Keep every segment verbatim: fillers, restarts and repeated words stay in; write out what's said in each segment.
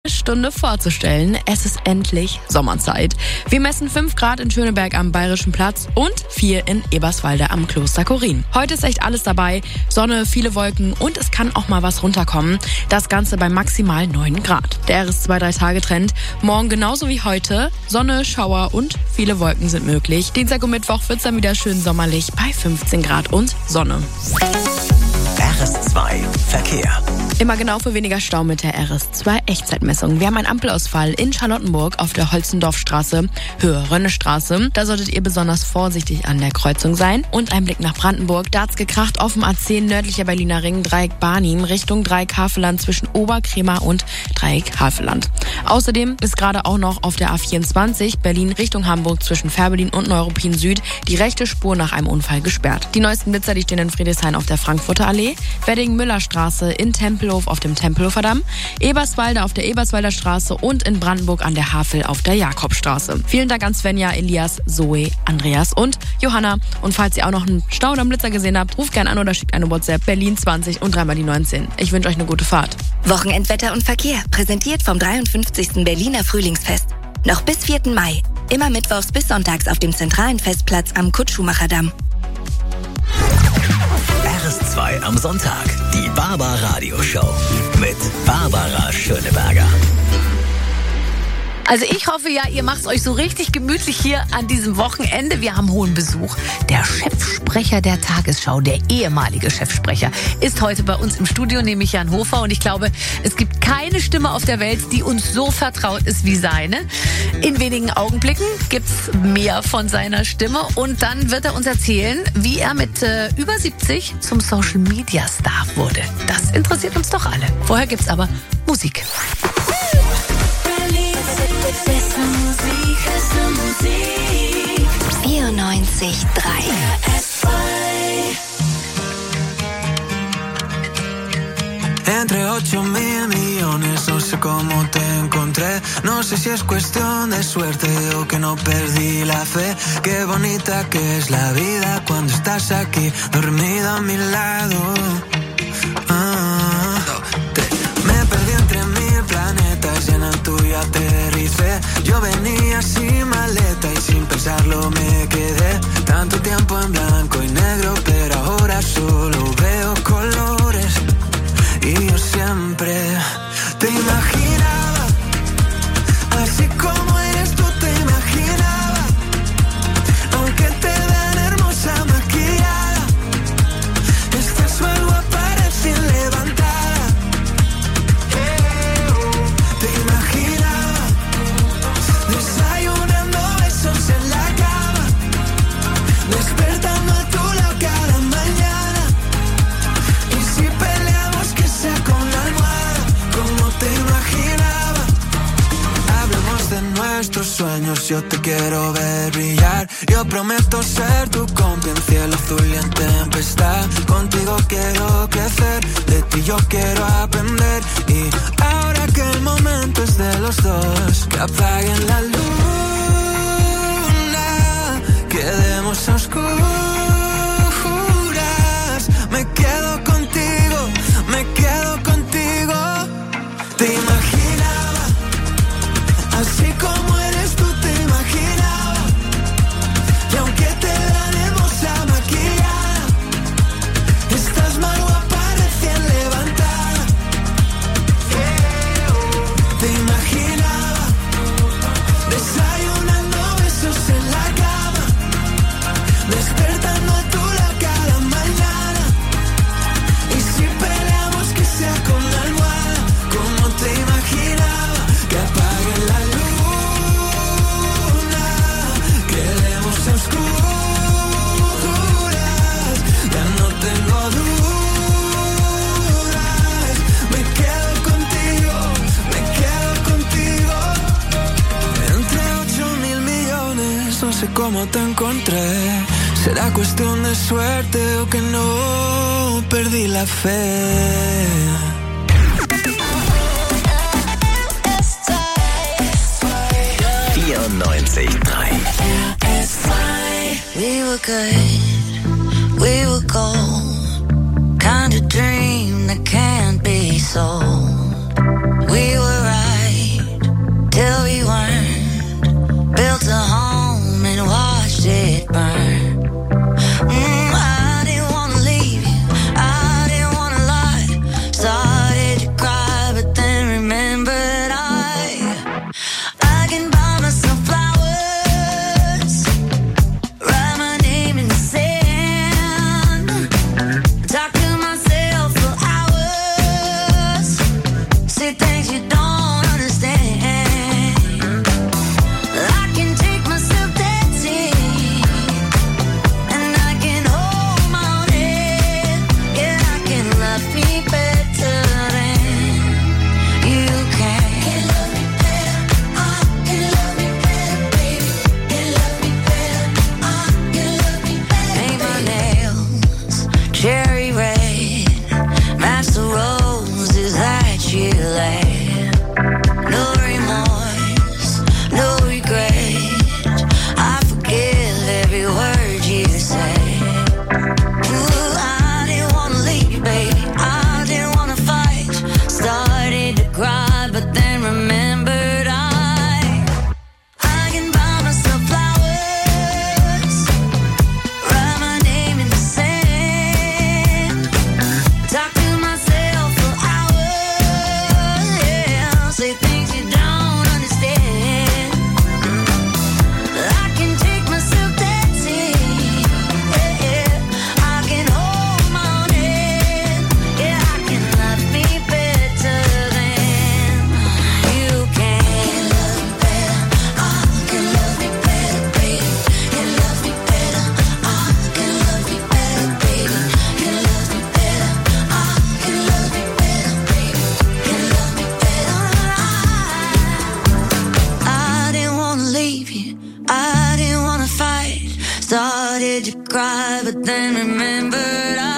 Stunde vorzustellen. Es ist endlich Sommerzeit. Wir messen fünf Grad in Schöneberg am Bayerischen Platz und vier in Eberswalde am Kloster Chorin. Heute ist echt alles dabei. Sonne, viele Wolken und es kann auch mal was runterkommen. Das Ganze bei maximal neun Grad. Der R S zwei drei Tage Trend. Morgen genauso wie heute. Sonne, Schauer und viele Wolken sind möglich. Dienstag und Mittwoch wird es dann wieder schön sommerlich bei fünfzehn Grad und Sonne. R S zwei Verkehr. Immer genau für weniger Stau mit der R S zwei Echtzeitmessung. Wir haben einen Ampelausfall in Charlottenburg auf der Holzendorfstraße, Höhe Rönnestraße. Da solltet ihr besonders vorsichtig an der Kreuzung sein. Und ein Blick nach Brandenburg. Da hat's gekracht auf dem A zehn nördlicher Berliner Ring, Dreieck Barnim, Richtung Dreieck Havelland zwischen Oberkremer und Dreieck Havelland. Außerdem ist gerade auch noch auf der A vierundzwanzig Berlin Richtung Hamburg zwischen Fährberlin und Neuruppin Süd die rechte Spur nach einem Unfall gesperrt. Die neuesten Blitzer, die stehen in Friedrichshain auf der Frankfurter Allee, Wedding-Müller-Straße in Tempelhof auf dem Tempelhofer Damm, Eberswalde auf der Eberswalder Straße und in Brandenburg an der Havel auf der Jakobstraße. Vielen Dank an Svenja, Elias, Zoe, Andreas und Johanna. Und falls ihr auch noch einen Stau oder einen Blitzer gesehen habt, ruft gerne an oder schickt eine WhatsApp Berlin zwanzig und dreimal die neunzehn. Ich wünsche euch eine gute Fahrt. Wochenendwetter und Verkehr, präsentiert vom dreiundfünfzigsten Berliner Frühlingsfest. Noch bis vierten Mai. Immer mittwochs bis sonntags auf dem zentralen Festplatz am Kurt-Schumacher-Damm. R S zwei am Sonntag. Die Barbar-Radio-Show mit Barbara Schöneberger. Also ich hoffe ja, ihr macht's euch so richtig gemütlich hier an diesem Wochenende. Wir haben hohen Besuch. Der Chefsprecher der Tagesschau, der ehemalige Chefsprecher, ist heute bei uns im Studio, nämlich Jan Hofer. Und ich glaube, es gibt keine Stimme auf der Welt, die uns so vertraut ist wie seine. In wenigen Augenblicken gibt's mehr von seiner Stimme. Und dann wird er uns erzählen, wie er mit äh, über siebzig zum Social-Media-Star wurde. Das interessiert uns doch alle. Vorher gibt's aber Musik. vierundneunzig Komma drei Entre ocho mil millones, no sé cómo te encontré. No sé si es cuestión de suerte o que no perdí la fe. Qué bonita que es la vida cuando estás aquí, dormida a mi lado. Ah, te, me perdí entre mil planetas y en el tuyo aterricé. Yo venía sin maleta y sin pensarlo me quedé. Tanto tiempo en blanco y negro, pero ahora solo veo colores. Y yo siempre te imaginaba, así como eres tú te imaginaba. Aunque te vean hermosa maquillada, estás más guapa recién levantada. Te imaginaba desayunando besos en la cama, despertando a tu lado cada mañana. Y si peleamos que sea con la almohada, como te imaginaba. Hablemos de nuestros sueños, yo te quiero ver brillar. Yo prometo ser tu compa en cielo azul y en tempestad. Contigo quiero crecer, de ti yo quiero aprender. Y ahora que el momento es de los dos, que apaguen la luna, quedemos a oscuras. Me quedo contigo, me quedo contigo. Te imaginaba, así como eres tú te imaginaba. Y aunque te vean hermosa maquillada, estás más guapa recién levantada. Te imaginaba desayunando besos en la cama, despertando a tu lado cada mañana. Y si peleamos que sea con la almohada, como te imaginaba. Que apaguen la luna, quedemos a oscuras. Ya no tengo dudas, me quedo contigo, me quedo contigo. Entre ocho mil millones, no sé cómo te encontré. Será cuestión de suerte o que no perdí la fe. vierundneunzig Komma drei We were good, we were gold. Kind of dream that can't be sold. We were right you cry, but then remembered I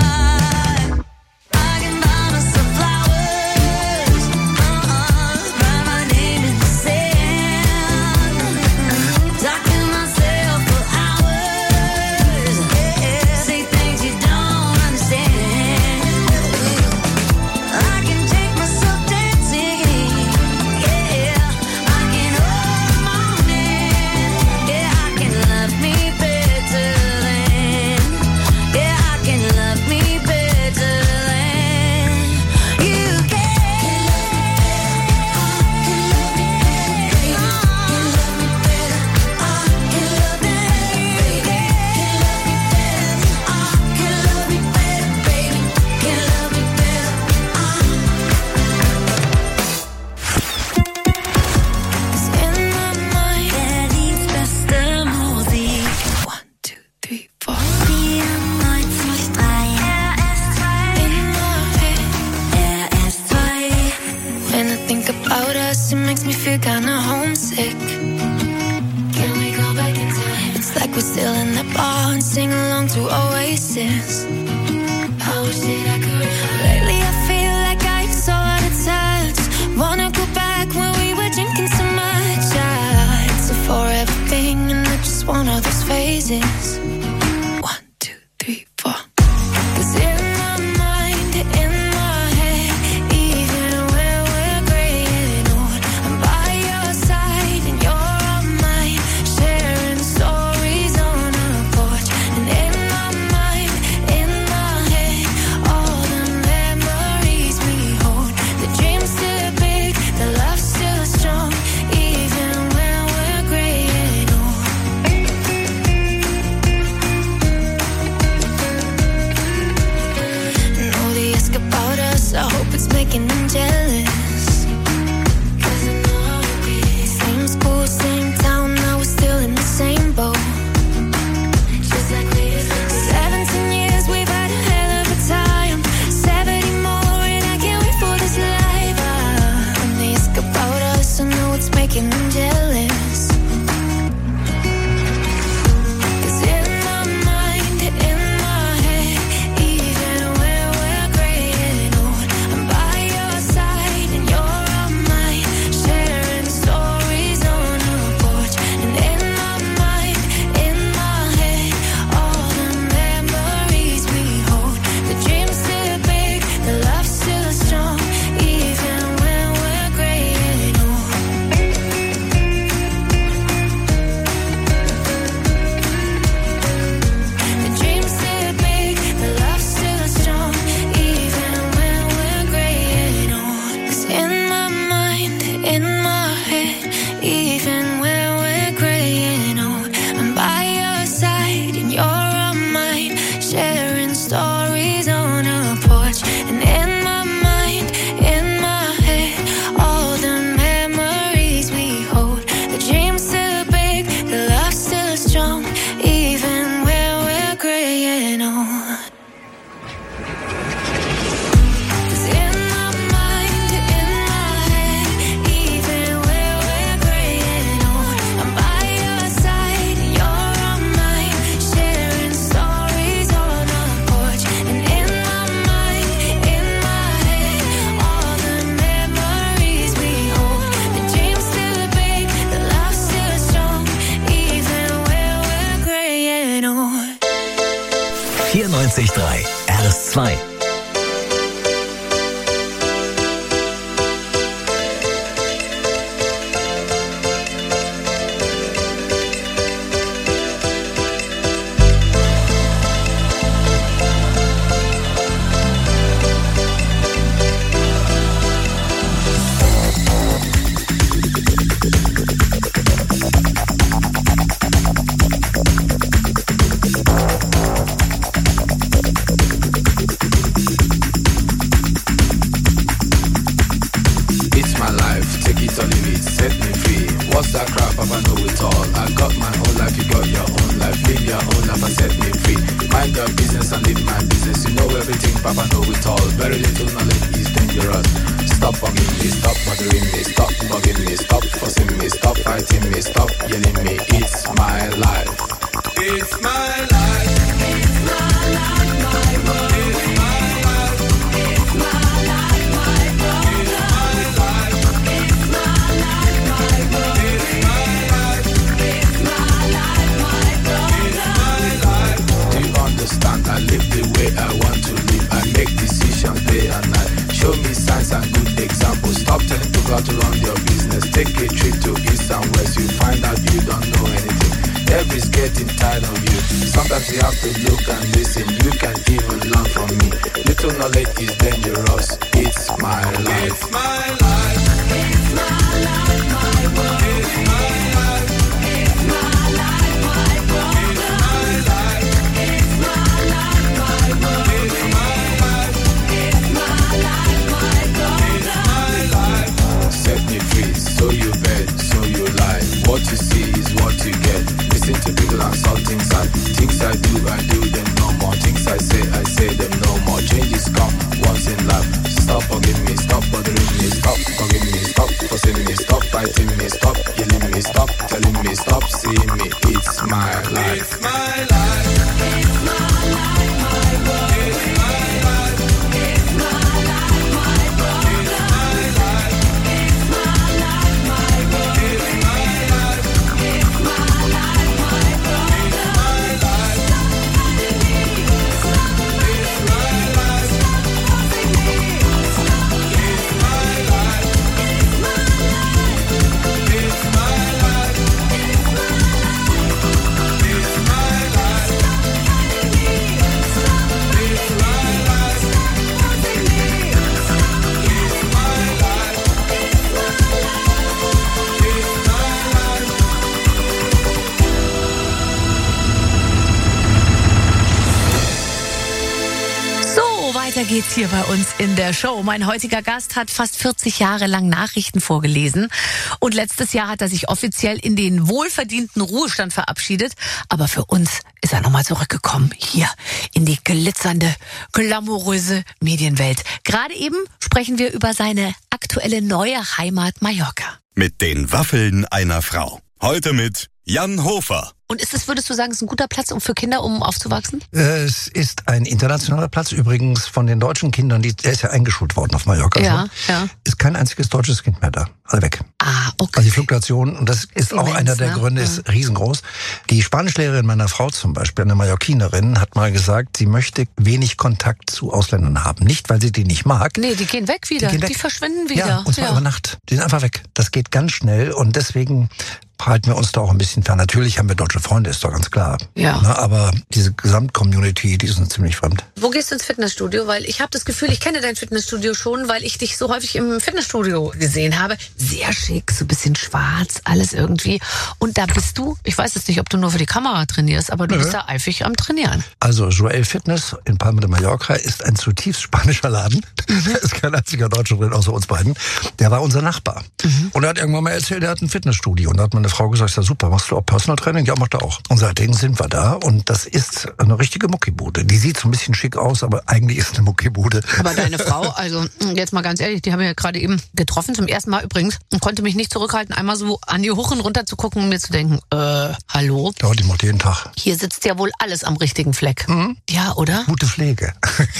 kinda homesick. Can we go back in time? It's like we're still in the bar and sing along to Oasis. I wish that I could. Lately I feel like I'm so out of touch. Wanna go back when we were drinking so much. I, it's a forever thing and I just want all those phases. One, two, three, four. Cause in my mind, in my head, even when we're gray and old, I'm by your side and you're on mine, sharing stories on a porch. And in my mind, in my head, all the memories we hold. The dream's still big, the love's still strong, even when we're gray and old. And all they ask about us, I hope it's making them jealous. Cause I know how it be. Same school, same town, now we're still in the same boat. Just like we used to be. Seventeen years, we've had a hell of a time. Seventy more, and I can't wait for this life. Ah, when they ask about us, I know it's making them jealous. Cause in my mind, in my head, even when we're gray and old, I'm by your side and you're on mine, sharing stories on a porch. And in my mind, in my head, all the memories we hold. The dream's still big, the love's still strong, even when we're gray and old. The dream's still big, the love's still strong, even when we're gray and old. 'Cause in my mind, in my head, even when we're gray and old, I'm by your side and you're on mine, sharing stories on a porch. And in my mind, in my head, all the memories we hold. The dream's still big, the love's still strong, even when we're gray and old. 'Cause in my mind, in my head, even when we're gray and old, I'm by your side and you're on mine, sharing stories on a porch. And in my mind, in my head, all the memories we hold. The dream's still big, the love's still strong, even when we're gray and old. vierundneunzig Komma drei R S zwei. It's my life, take it or leave it, set me free. What's that crap? Papa know it all. I got my own life, you got your own life. Live your own life and set me free. Mind your business and live my business. You know everything, Papa know it all. Very little knowledge is dangerous. Stop bugging me, stop bothering me, stop bugging me, stop fussing me, stop fighting me, stop yelling me. It's my life. It's my life. business. Take a trip to east and west, you find out you don't know anything. Everybody's getting tired of you. Sometimes you have to look and listen. You can even learn from me. Little knowledge is dangerous. It's my life. It's my life. It's my life, my world. It's my life. It's my life, my world. It's my life. It's my life, my world. It's my life. It's my life, my world. It's my life. Set me free, so you bet, so you lie. What you see is what you get. Listen to people and saw things I things I do, I do them no more. Things I say, I say them no more. Changes come once in life. Stop forgiving me, stop bothering me, stop forgiving me, stop forcing me, stop fighting me, stop killing me, stop telling me, stop seeing me. It's my life. It's my life. It's my life, my world. It's my life. It's my life, my world. It's my life. It's my life, my world. It's my life. It's my life, my world. It's my life. It's my life. Weiter geht's hier bei uns in der Show. Mein heutiger Gast hat fast vierzig Jahre lang Nachrichten vorgelesen und letztes Jahr hat er sich offiziell in den wohlverdienten Ruhestand verabschiedet. Aber für uns ist er nochmal zurückgekommen hier in die glitzernde, glamouröse Medienwelt. Gerade eben sprechen wir über seine aktuelle neue Heimat Mallorca. Mit den Waffeln einer Frau. Heute mit Jan Hofer. Und ist es, würdest du sagen, ist ein guter Platz um für Kinder, um aufzuwachsen? Es ist ein internationaler Platz. Übrigens von den deutschen Kindern, die, der ist ja eingeschult worden auf Mallorca ja, schon. Ja. Ist kein einziges deutsches Kind mehr da. Alle weg. Ah, okay. Also die Fluktuation, und das ist Immens, auch einer der ne? Gründe, ja. ist riesengroß. Die Spanischlehrerin meiner Frau zum Beispiel, eine Mallorquinerin, hat mal gesagt, sie möchte wenig Kontakt zu Ausländern haben. Nicht, weil sie die nicht mag. Nee, die gehen weg wieder. Die, gehen weg. Die verschwinden wieder. Ja, und zwar ja. über Nacht. Die sind einfach weg. Das geht ganz schnell und deswegen halten wir uns da auch ein bisschen fern. Natürlich haben wir deutsche Freunde, ist doch ganz klar. Ja. Na, aber diese Gesamtcommunity, die ist uns ziemlich fremd. Wo gehst du ins Fitnessstudio? Weil ich habe das Gefühl, ich kenne dein Fitnessstudio schon, weil ich dich so häufig im Fitnessstudio gesehen habe. Sehr schick, so ein bisschen schwarz, alles irgendwie. Und da bist du, ich weiß jetzt nicht, ob du nur für die Kamera trainierst, aber du Nö. bist da eifrig am Trainieren. Also Joel Fitness in Palma de Mallorca ist ein zutiefst spanischer Laden. Mhm. Da ist kein einziger Deutscher drin, außer uns beiden. Der war unser Nachbar. Mhm. Und er hat irgendwann mal erzählt, er hat ein Fitnessstudio. Und da hat meine Frau gesagt, ja super, machst du auch Personal Training? Ja, macht er auch. Und seitdem sind wir da und das ist eine richtige Muckibude. Die sieht so ein bisschen schick aus, aber eigentlich ist eine Muckibude. Aber deine Frau, also jetzt mal ganz ehrlich, die haben wir ja gerade eben getroffen, zum ersten Mal übrigens, und konnte mich nicht zurückhalten, einmal so an die hoch und runter zu gucken und mir zu denken, äh, hallo? Ja, die macht jeden Tag. Hier sitzt ja wohl alles am richtigen Fleck. Mhm. Ja, oder? Gute Pflege.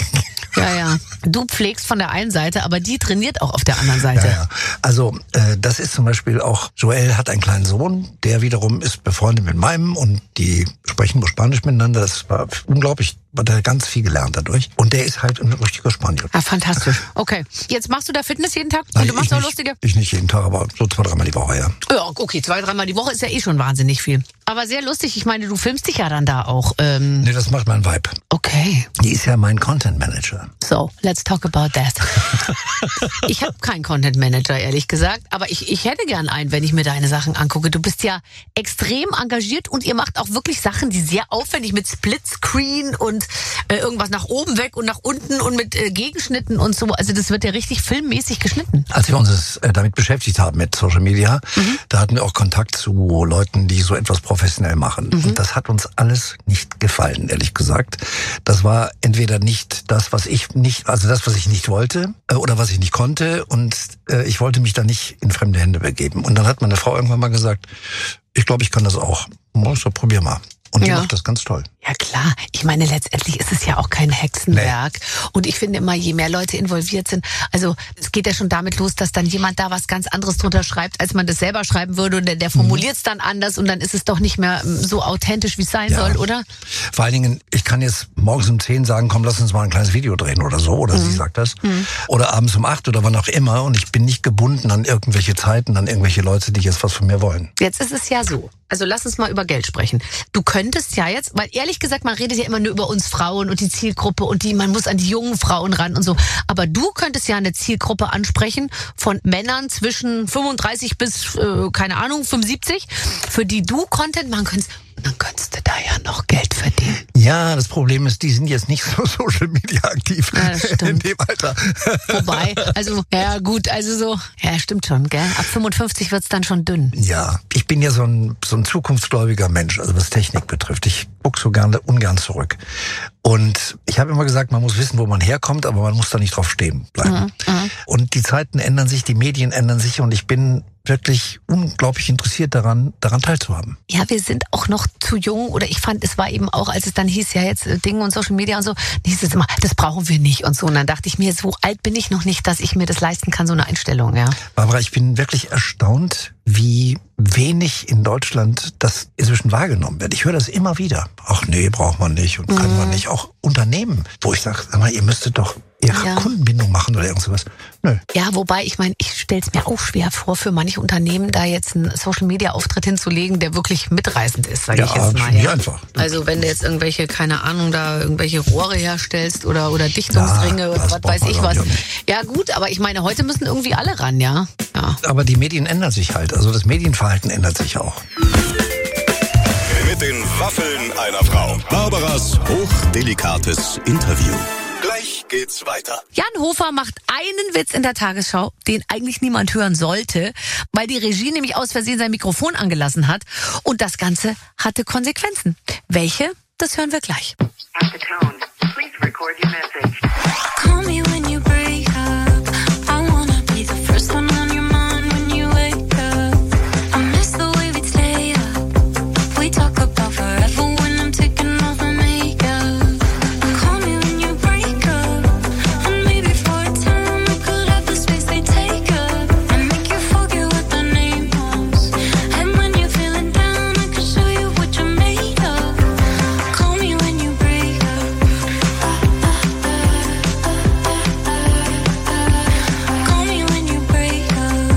Ja, ja. Du pflegst von der einen Seite, aber die trainiert auch auf der anderen Seite. Ja, ja. Also äh, das ist zum Beispiel auch, Joel hat einen kleinen Sohn, der wiederum ist befreundet mit meinem und die sprechen nur Spanisch miteinander. Das war unglaublich, hat er ganz viel gelernt dadurch. Und der ist halt ein richtiger Spanier. Ah, fantastisch. Okay. Jetzt machst du da Fitness jeden Tag? Nein, und du machst auch nicht, lustige? Ich nicht jeden Tag, aber so zwei, dreimal die Woche, ja. Ja, okay, zwei, dreimal die Woche ist ja eh schon wahnsinnig viel. Aber sehr lustig, ich meine, du filmst dich ja dann da auch. Ähm nee, das macht mein Vibe. Okay. Die ist ja mein Content Manager. So, let's talk about that. Ich habe keinen Content Manager, ehrlich gesagt, aber ich, ich hätte gern einen, wenn ich mir deine Sachen angucke. Du bist ja extrem engagiert und ihr macht auch wirklich Sachen, die sehr aufwendig mit Splitscreen und äh, irgendwas nach oben weg und nach unten und mit äh, Gegenschnitten und so. Also das wird ja richtig filmmäßig geschnitten. Als wir uns äh, damit beschäftigt haben mit Social Media, mhm. da hatten wir auch Kontakt zu Leuten, die so etwas professionell machen. Mhm. Und das hat uns alles nicht gefallen, ehrlich gesagt. Das war entweder nicht das, was ich nicht, also das, was ich nicht wollte äh, oder was ich nicht konnte. Und äh, ich wollte mich da nicht in fremde Hände begeben. Und dann hat meine Frau irgendwann mal gesagt, ich glaube, ich kann das auch. So, probier mal. Und die ja. macht das ganz toll. Ja klar, ich meine, letztendlich ist es ja auch kein Hexenwerk. Nee. Und ich finde immer, je mehr Leute involviert sind, also es geht ja schon damit los, dass dann jemand da was ganz anderes drunter schreibt, als man das selber schreiben würde. Und der, der formuliert es dann anders und dann ist es doch nicht mehr so authentisch, wie es sein ja. soll, oder? Vor allen Dingen, ich kann jetzt morgens um zehn sagen, komm, lass uns mal ein kleines Video drehen oder so, oder mhm. sie sagt das. Mhm. Oder abends um acht oder wann auch immer. Und ich bin nicht gebunden an irgendwelche Zeiten, an irgendwelche Leute, die jetzt was von mir wollen. Jetzt ist es ja so. Also lass uns mal über Geld sprechen. Du könntest ja jetzt, weil ehrlich gesagt, man redet ja immer nur über uns Frauen und die Zielgruppe und die, man muss an die jungen Frauen ran und so. Aber du könntest ja eine Zielgruppe ansprechen von Männern zwischen fünfunddreißig bis, äh, keine Ahnung, fünfundsiebzig, für die du Content machen könntest. Und dann könntest du da ja noch Geld verdienen. Ja, das Problem ist, die sind jetzt nicht so Social Media aktiv ja, das stimmt. in dem Alter. Wobei, also, ja gut, also so, ja stimmt schon, gell? Ab fünfundfünfzig wird's dann schon dünn. Ja, ich bin ja so ein, so ein zukunftsgläubiger Mensch, also was Technik betrifft. Ich guck so gerne ungern zurück. Und ich habe immer gesagt, man muss wissen, wo man herkommt, aber man muss da nicht drauf stehen bleiben. Mhm, mh. Und die Zeiten ändern sich, die Medien ändern sich und ich bin wirklich unglaublich interessiert daran, daran teilzuhaben. Ja, wir sind auch noch zu jung oder ich fand, es war eben auch, als es dann hieß, ja jetzt äh, Dinge und Social Media und so, hieß es immer, das brauchen wir nicht und so. Und dann dachte ich mir, so alt bin ich noch nicht, dass ich mir das leisten kann, so eine Einstellung, ja. Barbara, ich bin wirklich erstaunt, wie wenig in Deutschland das inzwischen wahrgenommen wird. Ich höre das immer wieder. Ach nee, braucht man nicht und kann mhm. man nicht. Auch Unternehmen, wo ich sage, sag mal, ihr müsstet doch ihre ja. Kundenbindung machen oder irgend sowas. Nö. Ja, wobei, ich meine, ich stelle es mir auch schwer vor, für manche Unternehmen da jetzt einen Social-Media-Auftritt hinzulegen, der wirklich mitreißend ist, sage ja, ich jetzt mal. Ja, ja, einfach. Also wenn du jetzt irgendwelche, keine Ahnung, da irgendwelche Rohre herstellst oder, oder Dichtungsringe ja, oder was weiß ich was. Ja gut, aber ich meine, heute müssen irgendwie alle ran, ja. ja. Aber die Medien ändern sich halt. Also das Medienverhalten ändert sich auch. Mit den Waffeln einer Frau. Barbaras hochdelikates Interview. Gleich geht's weiter. Jan Hofer macht einen Witz in der Tagesschau, den eigentlich niemand hören sollte, weil die Regie nämlich aus Versehen sein Mikrofon angelassen hat. Und das Ganze hatte Konsequenzen. Welche? Das hören wir gleich. At the tone, please record your message. Call me when you break up. I wanna be the first one on your mind when you wake up. I miss the way we stay up. We talk about forever when I'm taking off my makeup. Call me when you break up. And maybe for a time I could have the space they take up. And make you forget what the name was. And when you're feeling down, I can show you what you're made of. Call me when you break up. Call me when you break up.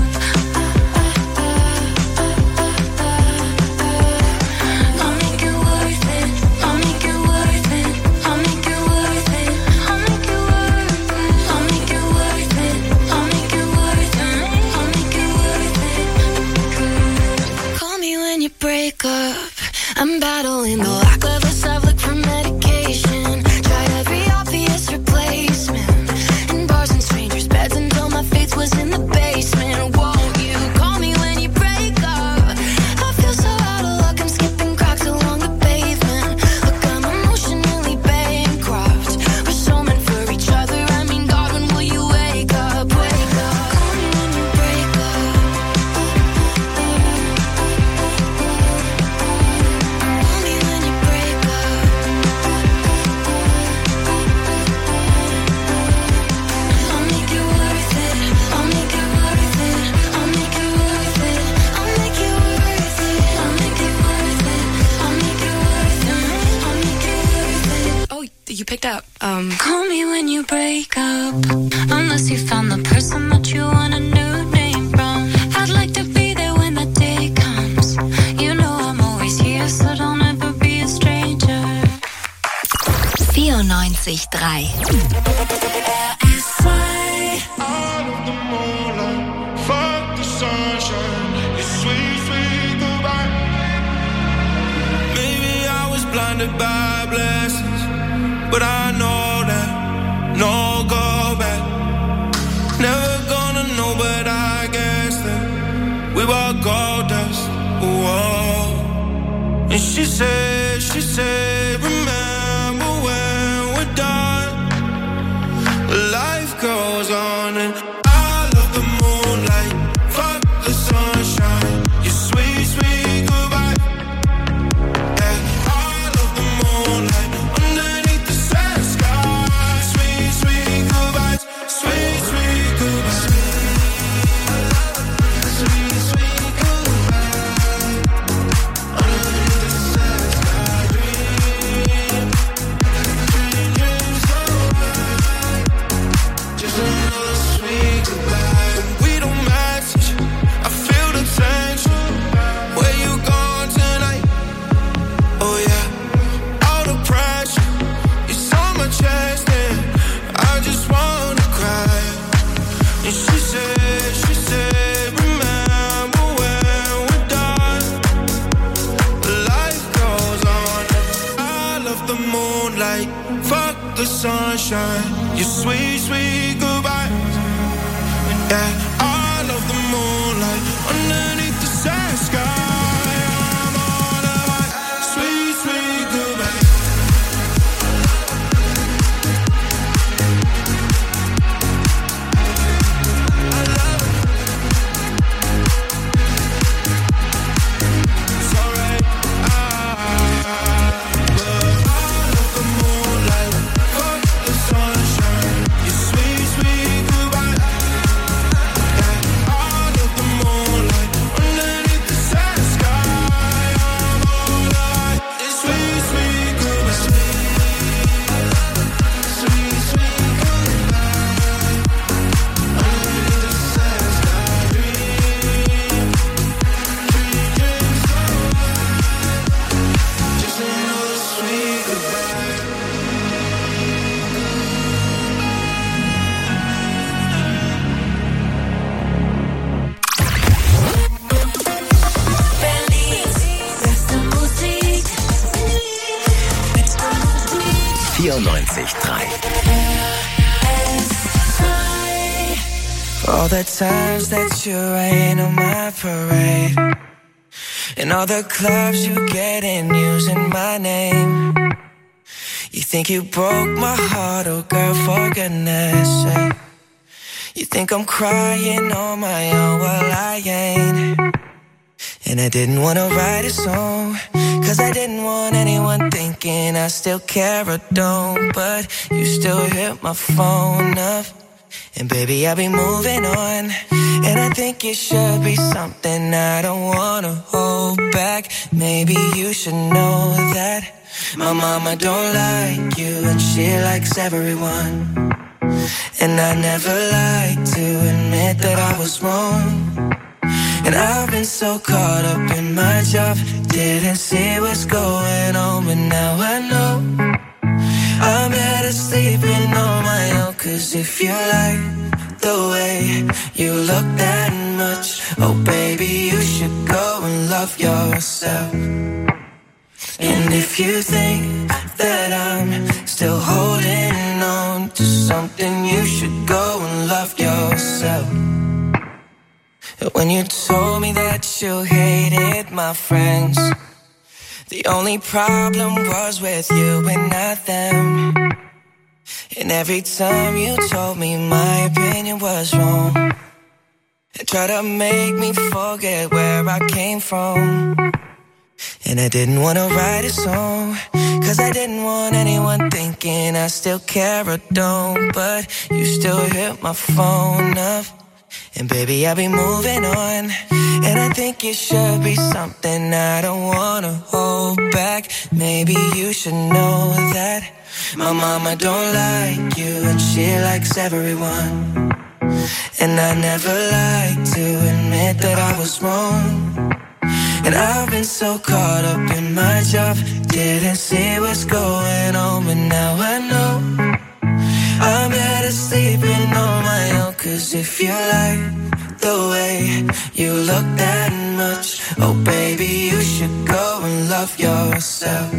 I'll make it worth it. I'll make it worth it. I'll make it worth it. I'll make it worth it. I'll make it worth it. I'll make it worth it. I'll make it worth it. Call me when you break up. I'm battling the lack of a self-look for medication. Tried every obvious replacement in bars and strangers' beds until my faith was in the basement. Won't you call me when you break up? I feel so out of luck, I'm skipping cracks along the pavement. Look, I'm emotionally bankrupt. We're so meant for each other. I mean, God, when will you wake up? Wake up. Call me when you break up. Call me when you break up. I'll make it worth it. I'll make it worth it. I'll make it worth it. I'll make it worth it. I'll make it worth it. I'll make it worth it. I'll make it worth it. Oh, you picked up. Um. Call me when you break up. Unless you found the person that you want a new name from. I'd like to be there when the day comes. You know I'm always here, so don't ever be a stranger. vierundneunzig Komma drei. Out of the moonlight, fuck the sunshine. It's sweet, sweet goodbye. Maybe I was blinded by blessings, but I know that no go back. Never gonna know, but I guess that we were gold dust. Whoa. And she said, she said, remember when we're done. Life goes on and I love the moonlight. Fuck the sunshine. Your sweet, sweet goodbye. Yeah, I love the moonlight. the sunshine, your sweet, sweet goodbye. Yeah, I love the moonlight underneath the sad sky. vierundneunzig Komma drei. All the times that you rain on my parade, and all the clubs you get in using my name. You think you broke my heart, oh girl, for goodness sake. You think I'm crying on my own, well I ain't. And I didn't wanna write a song, cause I didn't want anyone thinking I still care or don't. But you still hit my phone up, and baby I'll be moving on. And I think it should be something I don't wanna hold back. Maybe you should know that my mama don't like you, and she likes everyone. And I never like to admit that I was wrong. And I've been so caught up in my job, didn't see what's going on, but now I know I'm better sleeping on my own. Cause if you like the way you look that much, oh baby, you should go and love yourself. And if you think that I'm still holding on to something, you should go and love yourself. When you told me that you hated my friends, the only problem was with you and not them. And every time you told me my opinion was wrong, and tried to make me forget where I came from. And I didn't want to write a song, cause I didn't want anyone thinking I still care or don't. But you still hit my phone up, and baby, I'll be moving on. And I think it should be something I don't wanna hold back. Maybe you should know that my mama don't like you, and she likes everyone. And I never like to admit that I was wrong. And I've been so caught up in my job, didn't see what's going on, but now I know I'm better sleeping on my own. Cause if you like the way you look that much, oh baby, you should go and love yourself.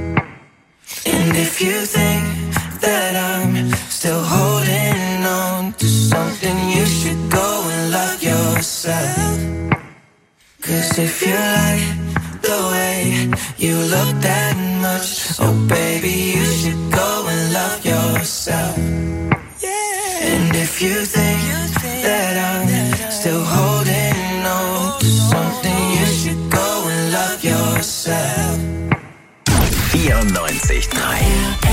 And if you think that I'm still holding on to something, you should go and love yourself. Cause if you like the way you look that much, oh baby, you should go and love yourself. And if you think that I'm still holding on to something, you should go and love yourself. vierundneunzig Komma drei.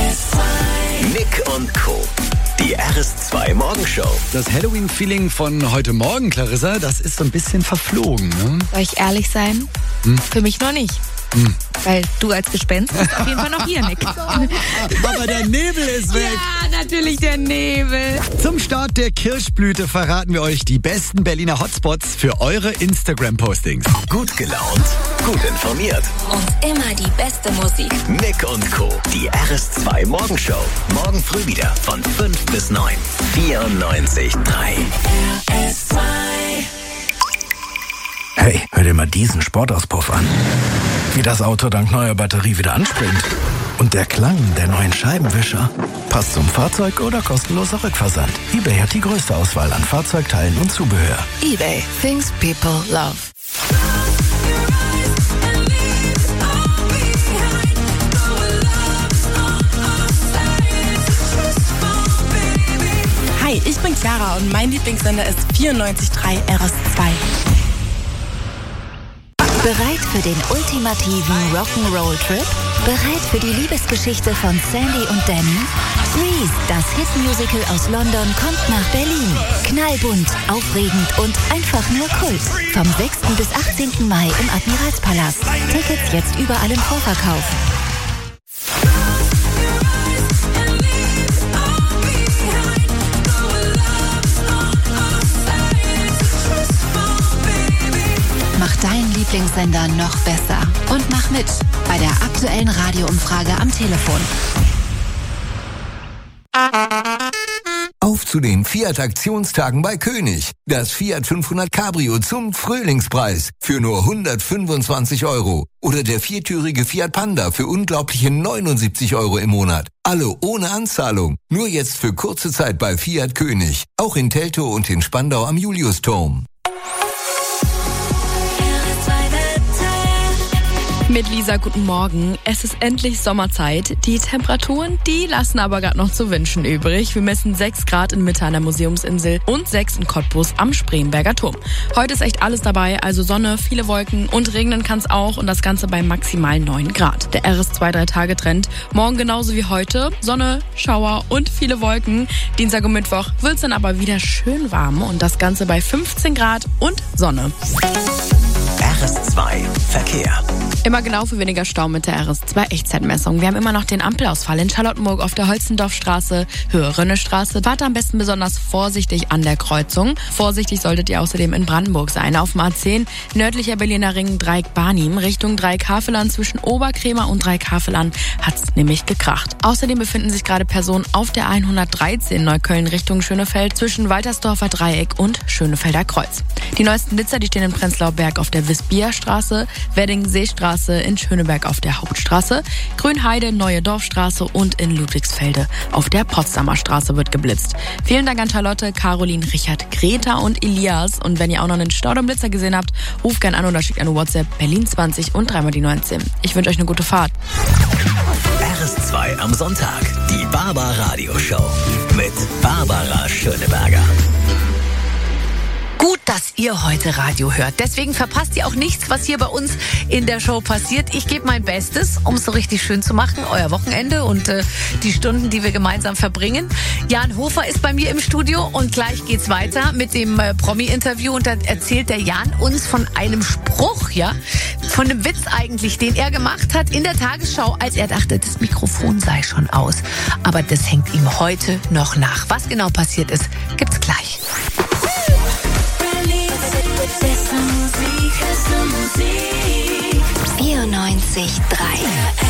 Nick und Co. Die R S zwei Morgenshow. Das Halloween-Feeling von heute Morgen, Clarissa, das ist so ein bisschen verflogen, ne? Soll ich ehrlich sein? Hm? Für mich noch nicht. Hm. Weil du als Gespenst bist auf jeden Fall noch hier, Nick. Aber der Nebel ist weg. Ja, natürlich der Nebel. Zum Start der Kirschblüte verraten wir euch die besten Berliner Hotspots für eure Instagram-Postings. Gut gelaunt, gut informiert. Und immer die beste Musik. Nick und Co. Die R S zwei Morgenshow. Morgen früh wieder von fünf bis neun. vierundneunzig Komma drei. R S zwei. Hey, hör dir mal diesen Sportauspuff an. Wie das Auto dank neuer Batterie wieder anspringt. Und der Klang der neuen Scheibenwischer passt zum Fahrzeug oder kostenloser Rückversand. eBay hat die größte Auswahl an Fahrzeugteilen und Zubehör. eBay. Things people love. Hi, ich bin Chiara und mein Lieblingssender ist vierundneunzig Komma drei R S zwei. Bereit für den ultimativen Rock'n'Roll-Trip? Bereit für die Liebesgeschichte von Sandy und Danny? Grease, das Hitmusical aus London, kommt nach Berlin. Knallbunt, aufregend und einfach nur Kult. Vom sechsten bis achtzehnten Mai im Admiralspalast. Tickets jetzt überall im Vorverkauf. Mach deinen Lieblingssender noch besser und mach mit bei der aktuellen Radioumfrage am Telefon. Auf zu den Fiat-Aktionstagen bei König. Das Fiat fünfhundert Cabrio zum Frühlingspreis für nur hundertfünfundzwanzig Euro. Oder der viertürige Fiat Panda für unglaubliche neunundsiebzig Euro im Monat. Alle ohne Anzahlung. Nur jetzt für kurze Zeit bei Fiat König. Auch in Teltow und in Spandau am Juliusturm. Mit Lisa, guten Morgen. Es ist endlich Sommerzeit. Die Temperaturen, die lassen aber gerade noch zu wünschen übrig. Wir messen sechs Grad in Mitte an der Museumsinsel und sechs in Cottbus am Spremberger Turm. Heute ist echt alles dabei, also Sonne, viele Wolken und regnen kann es auch und das Ganze bei maximal neun Grad. Der R S zwei drei Tage Trend. Morgen genauso wie heute. Sonne, Schauer und viele Wolken. Dienstag und Mittwoch wird es dann aber wieder schön warm und das Ganze bei fünfzehn Grad und Sonne. R S zwei Verkehr. Immer genau für weniger Stau mit der R S zwei Echtzeitmessung. Wir haben immer noch den Ampelausfall in Charlottenburg auf der Holzendorfstraße, Höhe Rönnestraße. Fahrt am besten besonders vorsichtig an der Kreuzung. Vorsichtig solltet ihr außerdem in Brandenburg sein. Auf dem A zehn, nördlicher Berliner Ring, Dreieck Barnim, Richtung Dreieck Havelland zwischen Oberkrämer und Dreieck Havelland hat's nämlich gekracht. Außerdem befinden sich gerade Personen auf der hundertdreizehn Neukölln Richtung Schönefeld zwischen Waltersdorfer Dreieck und Schönefelder Kreuz. Die neuesten Blitzer, die stehen in Prenzlauer Berg auf der Wisbierstraße, Wedding-Seestraße in Schöneberg auf der Hauptstraße, Grünheide, Neue Dorfstraße und in Ludwigsfelde auf der Potsdamer Straße wird geblitzt. Vielen Dank an Charlotte, Caroline, Richard, Greta und Elias. Und wenn ihr auch noch einen Staudamm-Blitzer gesehen habt, ruft gerne an oder schickt eine WhatsApp Berlin zwanzig und dreimal die neunzehn. Ich wünsche euch eine gute Fahrt. R S zwei am Sonntag, die Barbar Radio Show mit Barbara Schöneberger. Gut, dass ihr heute Radio hört. Deswegen verpasst ihr auch nichts, was hier bei uns in der Show passiert. Ich gebe mein Bestes, um es so richtig schön zu machen, euer Wochenende und äh, die Stunden, die wir gemeinsam verbringen. Jan Hofer ist bei mir im Studio und gleich geht's weiter mit dem äh, Promi-Interview und dann erzählt der Jan uns von einem Spruch, ja, von einem Witz eigentlich, den er gemacht hat in der Tagesschau, als er dachte, das Mikrofon sei schon aus. Aber das hängt ihm heute noch nach. Was genau passiert ist, gibt's gleich. vierundneunzig Komma drei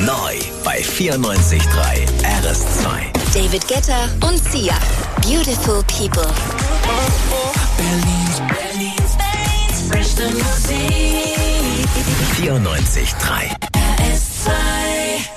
Neu bei vierundneunzig Komma drei R S zwei. David Guetta und Sia. Beautiful People. vierundneunzig Komma drei R S zwei.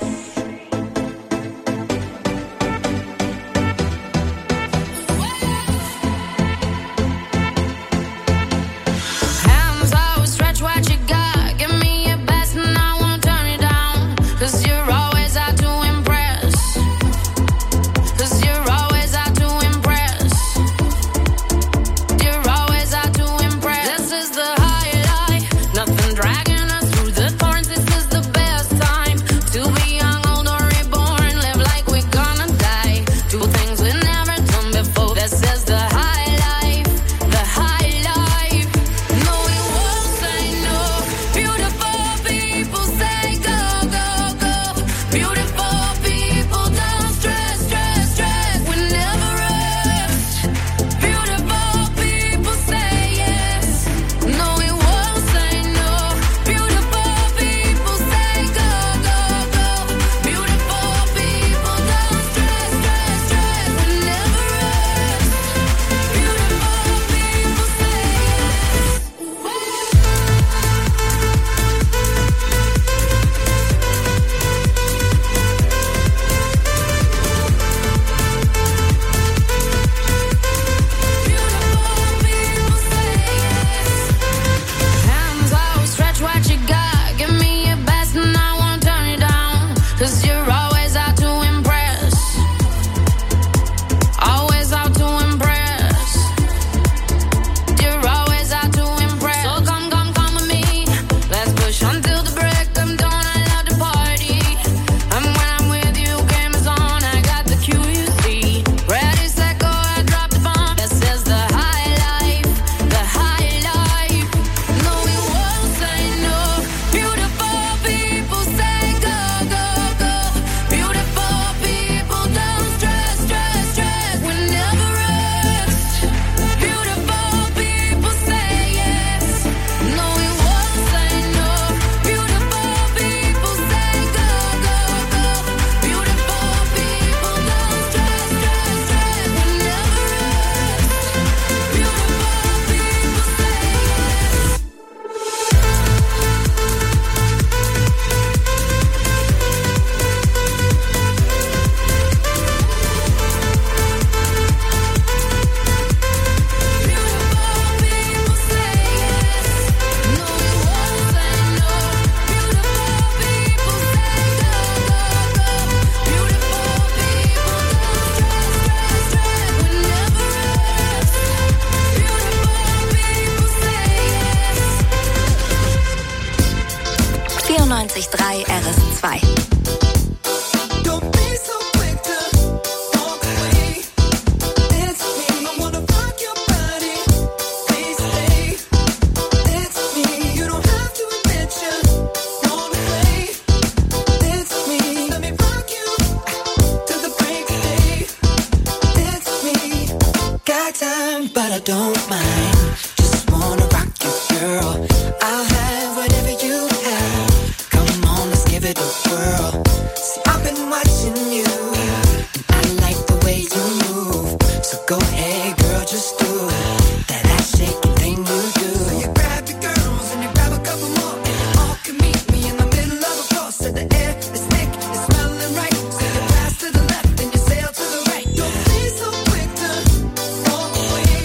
vierundneunzig Komma drei R S zwei. But I don't mind, just wanna rock you, girl. I'll have whatever you have. Come on, let's give it a whirl. See, I've been watching you, and I like the way you move. So go ahead, girl, just do it. That ass shaking thing you do. So you grab your girls and you grab a couple more, and you all can meet me in the middle of a floor. So the air is thick, it's smelling right. So you pass to the left and you sail to the right. Don't be so quick to walk away.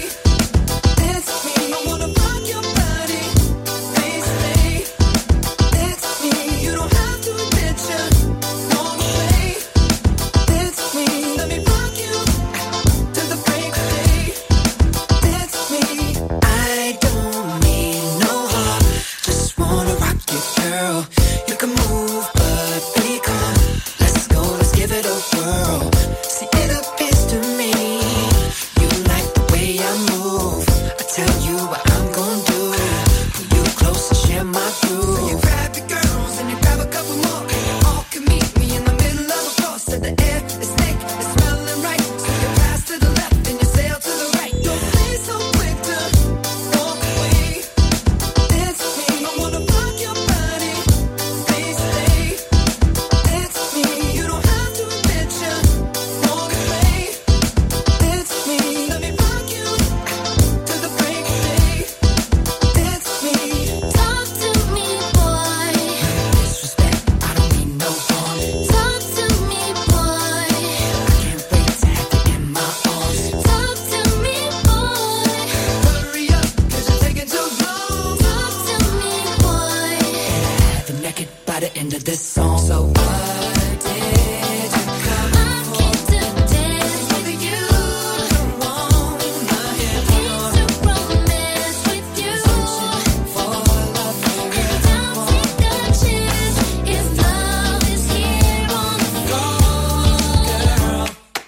So what did you come for? I came to dance with you. Wanna hit on romance with you. Searching for love forever. Don't take a chance if love is here on the floor, girl.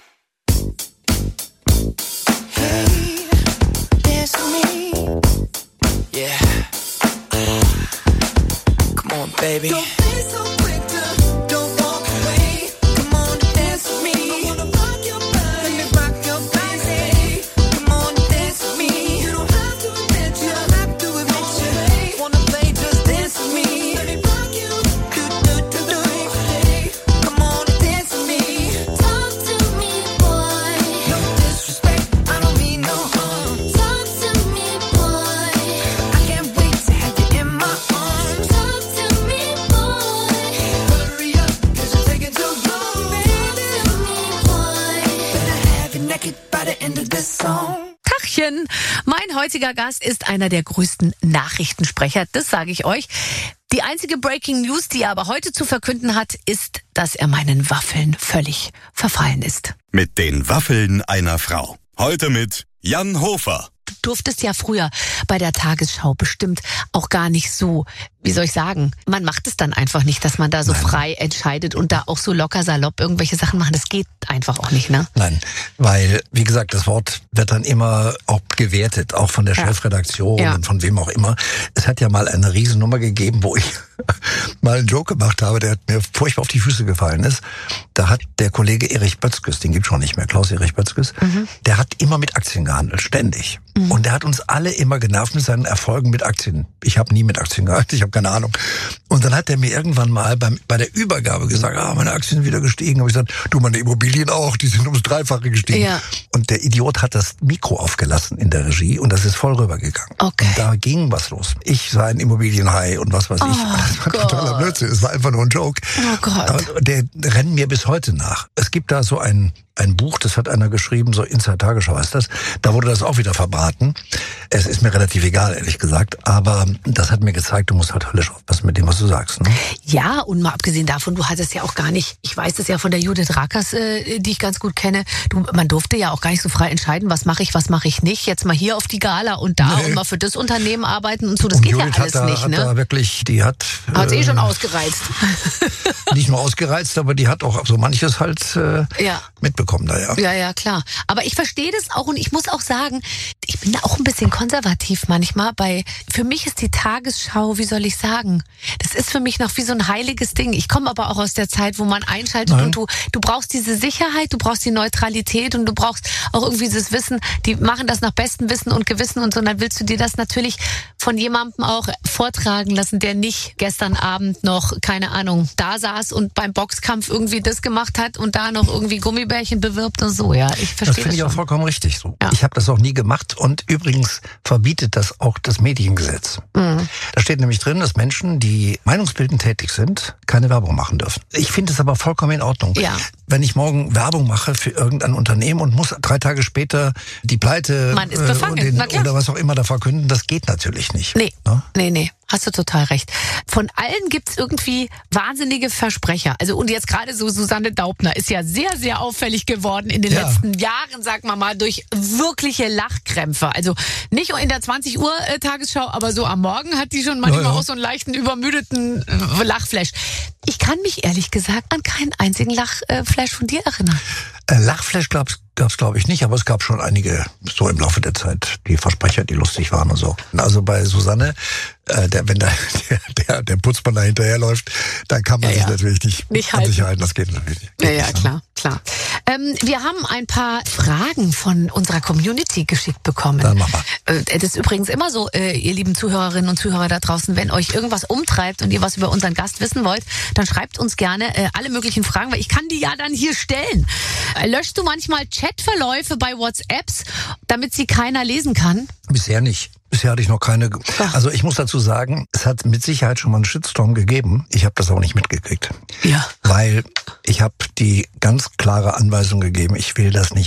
Hey, dance with me. Yeah. Come on, baby. Don't be so quick to don't walk away. Come on, dance with me. I wanna rock your body. Let me rock your body. Come on, dance with me. You don't have to admit you don't have to admit you wanna play, just dance with me. Let me rock you. Do do do do. Hey, come on, dance with me. Talk to me, boy. No disrespect, I don't mean no harm. Talk to me, boy. I can't wait to have you in my arms. Talk to me, boy. Hurry up, 'cause you're taking too long, baby. Talk to me, boy. Better have you naked by the end of this song. Tachchen. Mein heutiger Gast ist einer der größten Nachrichtensprecher, das sage ich euch. Die einzige Breaking News, die er aber heute zu verkünden hat, ist, dass er meinen Waffeln völlig verfallen ist. Mit den Waffeln einer Frau. Heute mit Jan Hofer. Du durftest ja früher bei der Tagesschau bestimmt auch gar nicht so, wie soll ich sagen, man macht es dann einfach nicht, dass man da so Nein. frei entscheidet und da auch so locker salopp irgendwelche Sachen machen. Das geht einfach auch nicht, ne? Nein, weil, wie gesagt, das Wort wird dann immer auch gewertet, auch von der Ja. Chefredaktion Ja. und von wem auch immer. Es hat ja mal eine Riesennummer gegeben, wo ich mal einen Joke gemacht habe, der mir furchtbar auf die Füße gefallen ist. Da hat der Kollege Erich Bötzkes, den gibt's schon nicht mehr, Klaus-Erich Bötzkes, Mhm. der hat immer mit Aktien gehandelt, ständig. Und der hat uns alle immer genervt mit seinen Erfolgen mit Aktien. Ich habe nie mit Aktien gehandelt, ich habe keine Ahnung. Und dann hat er mir irgendwann mal beim, bei der Übergabe gesagt, ah, meine Aktien sind wieder gestiegen. Habe ich gesagt, du, meine Immobilien auch, die sind ums Dreifache gestiegen. Ja. Und der Idiot hat das Mikro aufgelassen in der Regie und das ist voll rübergegangen. Okay. Und da ging was los. Ich sei ein Immobilienhai und was weiß ich. Oh Das war Gott. totaler Blödsinn. Es war einfach nur ein Joke. Oh Gott. Aber der rennt mir bis heute nach. Es gibt da so ein, ein Buch, das hat einer geschrieben, so Inside Tagesschau heißt das. Da wurde das auch wieder verbraten. Es ist mir relativ egal, ehrlich gesagt. Aber das hat mir gezeigt, du musst halt höllisch aufpassen mit dem, was du sagst. Ne? Ja, und mal abgesehen davon, du hattest ja auch gar nicht, ich weiß das ja von der Judith Rakers, äh, die ich ganz gut kenne, du, man durfte ja auch gar nicht so frei entscheiden, was mache ich, was mache ich nicht. Jetzt mal hier auf die Gala und da Nee. und mal für das Unternehmen arbeiten und so, das Und geht Judith ja alles hat da, nicht, hat ne? da wirklich, die hat... Hat's eh äh, schon ausgereizt. Nicht nur ausgereizt, aber die hat auch so manches halt äh, Ja. mitbekommen da, ja. Ja, ja, klar. Aber ich verstehe das auch und ich muss auch sagen, ich bin da auch ein bisschen konservativ manchmal. Bei, für mich ist die Tagesschau, wie soll ich sagen, das ist für mich noch wie so ein heiliges Ding. Ich komme aber auch aus der Zeit, wo man einschaltet Nein. und du, du brauchst diese Sicherheit, du brauchst die Neutralität und du brauchst auch irgendwie dieses Wissen, die machen das nach bestem Wissen und Gewissen und so. Und dann willst du dir das natürlich von jemandem auch vortragen lassen, der nicht gestern Abend noch, keine Ahnung, da saß und beim Boxkampf irgendwie das gemacht hat und da noch irgendwie Gummibärchen bewirbt und so, ja. Ich Das verstehe finde das ich auch schon. vollkommen richtig so. Ja. Ich habe das auch nie gemacht und übrigens verbietet das auch das Mediengesetz. Mhm. Da steht nämlich drin, dass Menschen, die meinungsbildend tätig sind, keine Werbung machen dürfen. Ich finde es aber vollkommen in Ordnung. Ja. Wenn ich morgen Werbung mache für irgendein Unternehmen und muss drei Tage später die Pleite Man ist äh, befangen, und den, na klar. oder was auch immer da verkünden, das geht natürlich nicht. Nee, Ne? nee, nee. Hast du total recht. Von allen gibt's irgendwie wahnsinnige Versprecher. Also und jetzt gerade so Susanne Daubner ist ja sehr, sehr auffällig geworden in den Ja. letzten Jahren, sag mal mal, durch wirkliche Lachkrämpfe. Also nicht in der zwanzig Uhr äh, Tagesschau, aber so am Morgen hat die schon manchmal Ja, ja. auch so einen leichten, übermüdeten äh, Lachflash. Ich kann mich ehrlich gesagt an keinen einzigen Lachflash von dir erinnern. Äh, Lachflash gab's gab's glaube ich nicht, aber es gab schon einige so im Laufe der Zeit, die Versprecher, die lustig waren und so. Also bei Susanne, äh, der, wenn da der, der, der Putzmann da hinterherläuft, dann kann man Ja, sich ja. natürlich nicht, Nicht an sich halten. halten. Das geht natürlich nicht. Ja, ja, klar, klar. Ähm, wir haben ein paar Fragen von unserer Community geschickt bekommen. Dann mach mal. Äh, Das ist übrigens immer so, äh, ihr lieben Zuhörerinnen und Zuhörer da draußen, wenn euch irgendwas umtreibt und ihr was über unseren Gast wissen wollt, dann schreibt uns gerne äh, alle möglichen Fragen, weil ich kann die ja dann hier stellen. Äh, löschst du manchmal Chatverläufe bei WhatsApps, damit sie keiner lesen kann? Bisher nicht. Bisher hatte ich noch keine. Also ich muss dazu sagen, es hat mit Sicherheit schon mal einen Shitstorm gegeben. Ich habe das auch nicht mitgekriegt. Ja. Weil ich habe die ganz klare Anweisung gegeben, ich will das nicht wissen.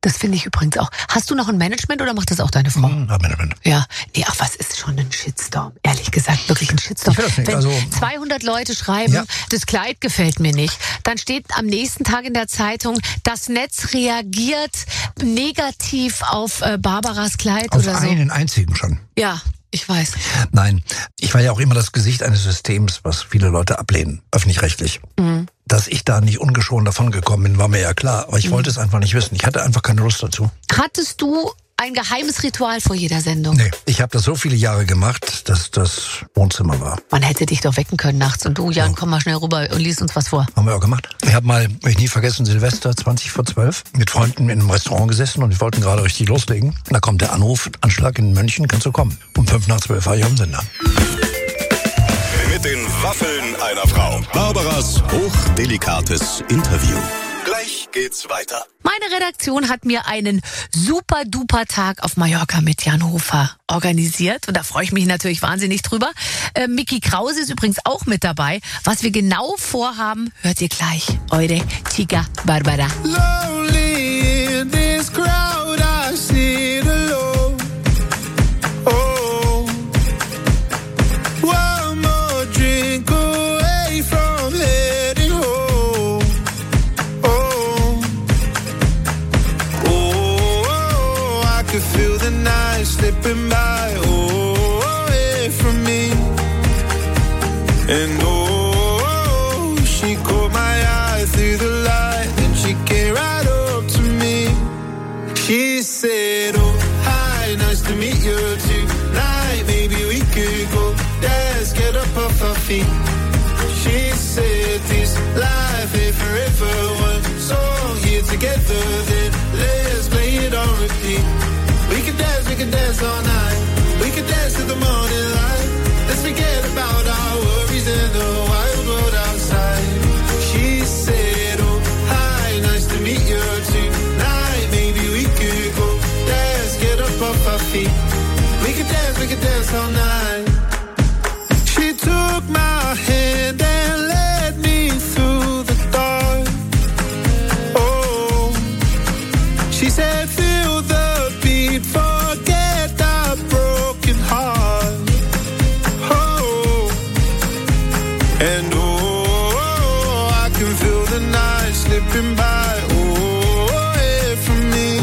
Das finde ich übrigens auch. Hast du noch ein Management oder macht das auch deine Frau? Mhm, Management. Ja. Nee, ach, was ist schon ein Shitstorm? Ehrlich gesagt, wirklich ein Shitstorm. Ich will das nicht, Wenn also zweihundert Leute schreiben, ja. das Kleid gefällt mir nicht, dann steht am nächsten Tag in der Zeitung, das Netz reagiert negativ auf äh, Barbaras Kleid Auf oder so. einen einzigen schon. Ja, ich weiß. Nein, ich war ja auch immer das Gesicht eines Systems, was viele Leute ablehnen, öffentlich-rechtlich. Mhm. Dass ich da nicht ungeschoren davon gekommen bin, war mir ja klar. Aber ich Mhm. wollte es einfach nicht wissen. Ich hatte einfach keine Lust dazu. Hattest du ein geheimes Ritual vor jeder Sendung? Nee, ich habe das so viele Jahre gemacht, dass das Wohnzimmer war. Man hätte dich doch wecken können nachts und du, Jan, Ja. komm mal schnell rüber und lies uns was vor. Haben wir auch gemacht. Ich habe mal, will ich nie vergessen, Silvester zwanzig vor zwölf mit Freunden in einem Restaurant gesessen und wir wollten gerade richtig loslegen. Da kommt der Anruf, Anschlag in München, kannst du kommen? Um fünf nach zwölf war ich am Sender. Mit den Waffeln einer Frau. Barbaras hochdelikates Interview. Gleich geht's weiter. Meine Redaktion hat mir einen super-duper-Tag auf Mallorca mit Jan Hofer organisiert. Und da freue ich mich natürlich wahnsinnig drüber. Äh, Micky Krause ist übrigens auch mit dabei. Was wir genau vorhaben, hört ihr gleich. Eure Chica Barbara. Lonely in this crowd, I sit alone. Oh, one more drink away from heading home. Oh, oh, I could feel the night slipping by. Oh, away from me. And oh, she caught my eye through the light, and she came right up to me. She said, oh, hi, nice to meet you tonight. Maybe we could go dance, get up off our feet. She said, this life ain't forever. One song here together, then let's play it on repeat. We could dance, we could dance all night. We could dance to the morning light. Let's forget about our worries and the wild world outside. She said, oh, hi, nice to meet you tonight. Maybe we could go dance, get up off our feet. We could dance, we could dance all night. She took my hand and led me through the dark. Oh, she said, feel the beat, forget that broken heart. Oh, and oh, I can feel the night slipping by. Oh, away from me.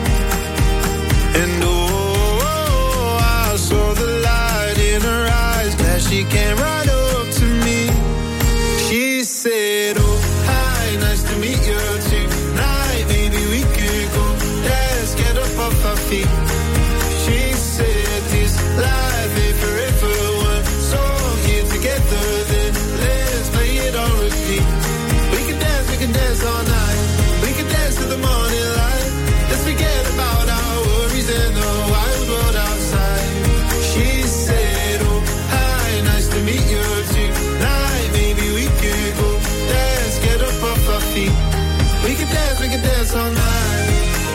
And oh, I saw the light in her eyes. Glad she came right up to me. She said, oh, hi, nice to meet you tonight. Maybe we could go dance, get up off our feet. She said, this life ain't forever. One song here together, then let's play it on repeat. We can dance, we can dance all night. We can dance to the morning light. Let's forget about our worries and the wild world outside. She said, oh, hi, nice to meet you tonight. Maybe we could go dance, get up off our feet. We can dance, we can dance all night.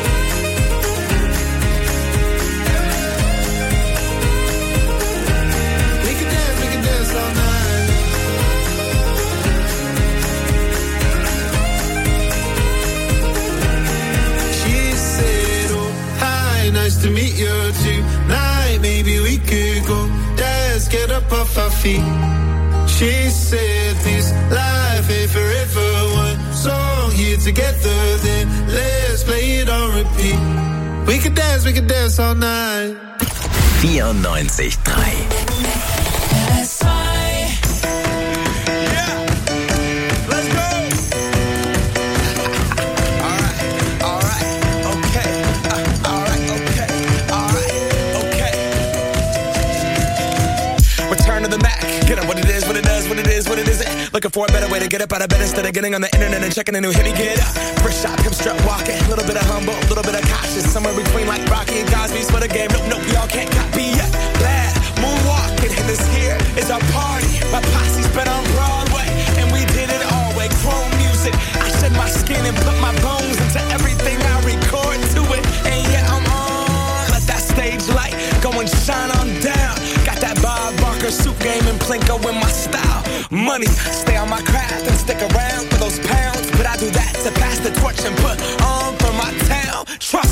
We can dance, we can dance all night. She said, oh, hi, nice to meet you tonight. Maybe we could go dance, get up off our feet. She said, this life ain't forever. One song here together, then let's play it on repeat. We can dance, we can dance all night. vierundneunzig Komma drei. Looking for a better way to get up out of bed instead of getting on the internet and checking a new hit. Get up, first shot, hip strut walking, a little bit of humble, a little bit of cautious, somewhere between like Rocky and Cosby's for the game. Nope, nope, y'all can't copy yet. Bad moonwalking, and this here is our party. My posse's been on Broadway, and we did it all way. Chrome music, I shed my skin and put my bones into everything I record to it. And yeah, I'm on. Let that stage light go and shine on down. Got that Bob Barker suit game and Plinko in my style. Money, stay on my craft and stick around for those pounds. But I do that to pass the torch and put on for my town. Try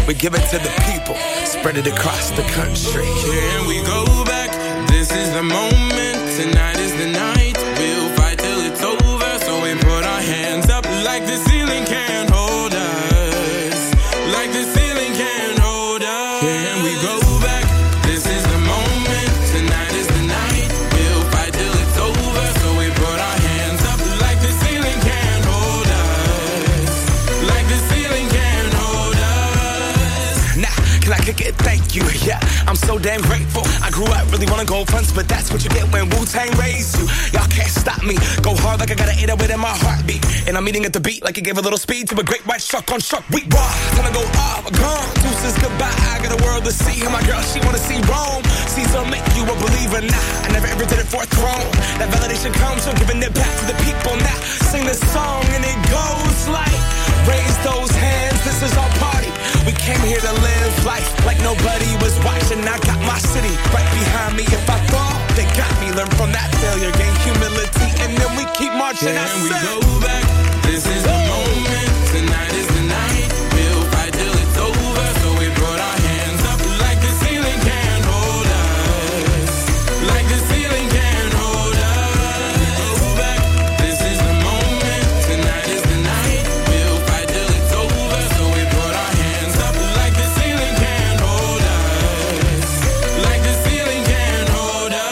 we give it to the people, spread it across the country. Can we go back? This is the moment, tonight is the night. We'll fight till it's over, so we put our hands up like the ceiling can't hold us. Like the ceiling can't hold us. Can we go back? This is the moment, tonight is the night. We'll fight till it's over, so we put our hands up like the ceiling can't hold us. Like the ceiling can't hold us. Nah, can I kick it? Thank you, yeah. I'm so damn grateful. I grew up really wanna go fronts, but that's what you get when Wu-Tang raised you. Y'all can't stop me. Go hard like I got an eight oh eight in my heartbeat. And I'm eating at the beat like it gave a little speed to a great white shark on shark. We raw, time to go off, gone. Deuces goodbye, I got a world to see. And my girl, she wanna see Rome. Caesar make you a believer, nah. I never ever did it for a throne. That validation comes from giving it back to the people. Now sing this song and it goes like, raise those hands, this is our party. We came here to live life like nobody was watching. I got my city right behind me. If I fall, they got me. Learn from that failure, gain humility, and then we keep marching. Can I we said, go back? This is the moment, tonight is the night. We'll fight till it's over, so we put our hands up like the ceiling can't hold us. Like the ceiling can't hold us. Go back, this is the moment, tonight is the night. We'll fight till it's over, so we put our hands up like the ceiling can't hold us. Like the ceiling can't hold us.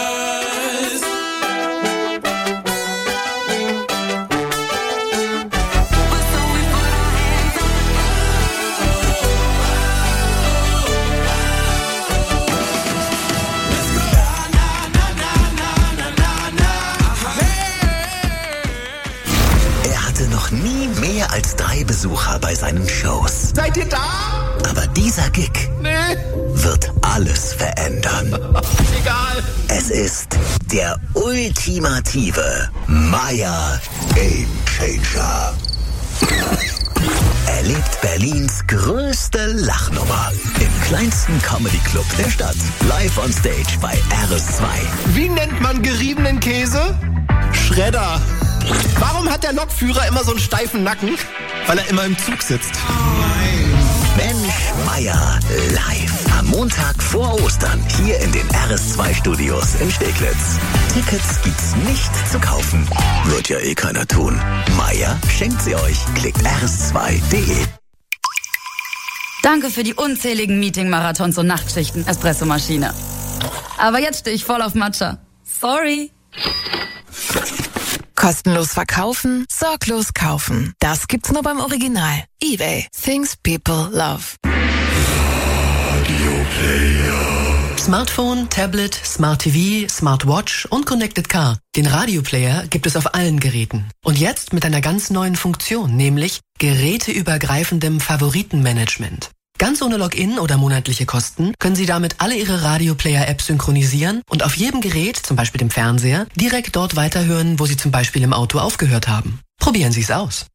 Er hatte noch nie mehr als drei Besucher bei seinen Shows. Seid ihr da? Aber dieser Gig Nee. wird alles verändern. Egal. Es ist der ultimative Maya Game Changer. Erlebt Berlins größte Lachnummer im kleinsten Comedy Club der Stadt. Live on Stage bei R S zwei. Wie nennt man geriebenen Käse? Schredder. Warum hat der Lokführer immer so einen steifen Nacken? Weil er immer im Zug sitzt. Mensch Meier live am Montag vor Ostern hier in den R S zwei Studios in Steglitz. Tickets gibt's nicht zu kaufen. Wird ja eh keiner tun. Meier schenkt sie euch. Klickt r s zwei punkt d e. Danke für die unzähligen Meeting-Marathons und Nachtschichten, Espressomaschine. Aber jetzt stehe ich voll auf Matcha. Sorry. Kostenlos verkaufen, sorglos kaufen. Das gibt's nur beim Original. eBay. Things people love. Smartphone, Tablet, Smart T V, Smartwatch und Connected Car. Den Radioplayer gibt es auf allen Geräten. Und jetzt mit einer ganz neuen Funktion, nämlich geräteübergreifendem Favoritenmanagement. Ganz ohne Login oder monatliche Kosten können Sie damit alle Ihre Radioplayer-Apps synchronisieren und auf jedem Gerät, zum Beispiel dem Fernseher, direkt dort weiterhören, wo Sie zum Beispiel im Auto aufgehört haben. Probieren Sie es aus.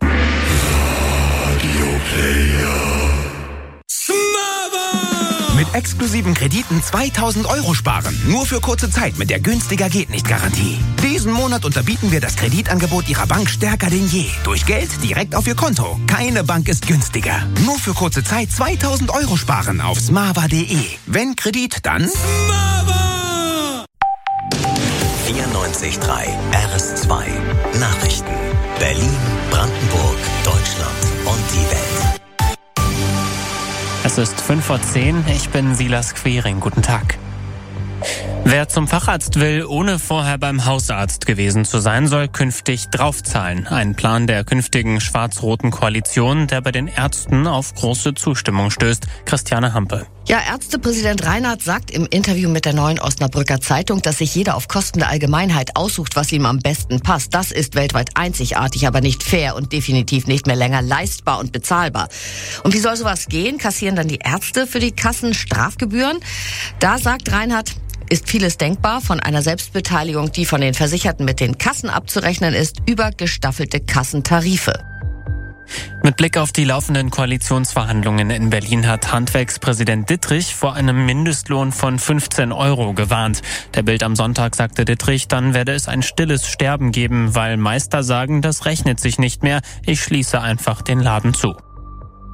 Mit exklusiven Krediten zweitausend Euro sparen. Nur für kurze Zeit mit der günstiger geht nicht Garantie. Diesen Monat unterbieten wir das Kreditangebot Ihrer Bank stärker denn je. Durch Geld direkt auf Ihr Konto. Keine Bank ist günstiger. Nur für kurze Zeit zweitausend Euro sparen auf smava punkt de. Wenn Kredit, dann Smava! vierundneunzig Komma drei R S zwei Nachrichten. Berlin, Brandenburg, Deutschland und die Welt. Es ist fünf vor zehn, ich bin Silas Quering. Guten Tag. Wer zum Facharzt will, ohne vorher beim Hausarzt gewesen zu sein, soll künftig draufzahlen. Ein Plan der künftigen schwarz-roten Koalition, der bei den Ärzten auf große Zustimmung stößt. Christiane Hampe. Ja, Ärztepräsident Reinhardt sagt im Interview mit der Neuen Osnabrücker Zeitung, dass sich jeder auf Kosten der Allgemeinheit aussucht, was ihm am besten passt. Das ist weltweit einzigartig, aber nicht fair und definitiv nicht mehr länger leistbar und bezahlbar. Und wie soll sowas gehen? Kassieren dann die Ärzte für die Kassen Strafgebühren? Da sagt Reinhardt, ist vieles denkbar, von einer Selbstbeteiligung, die von den Versicherten mit den Kassen abzurechnen ist, über gestaffelte Kassentarife. Mit Blick auf die laufenden Koalitionsverhandlungen in Berlin hat Handwerkspräsident Dittrich vor einem Mindestlohn von fünfzehn Euro gewarnt. Der Bild am Sonntag sagte Dittrich, dann werde es ein stilles Sterben geben, weil Meister sagen, das rechnet sich nicht mehr, ich schließe einfach den Laden zu.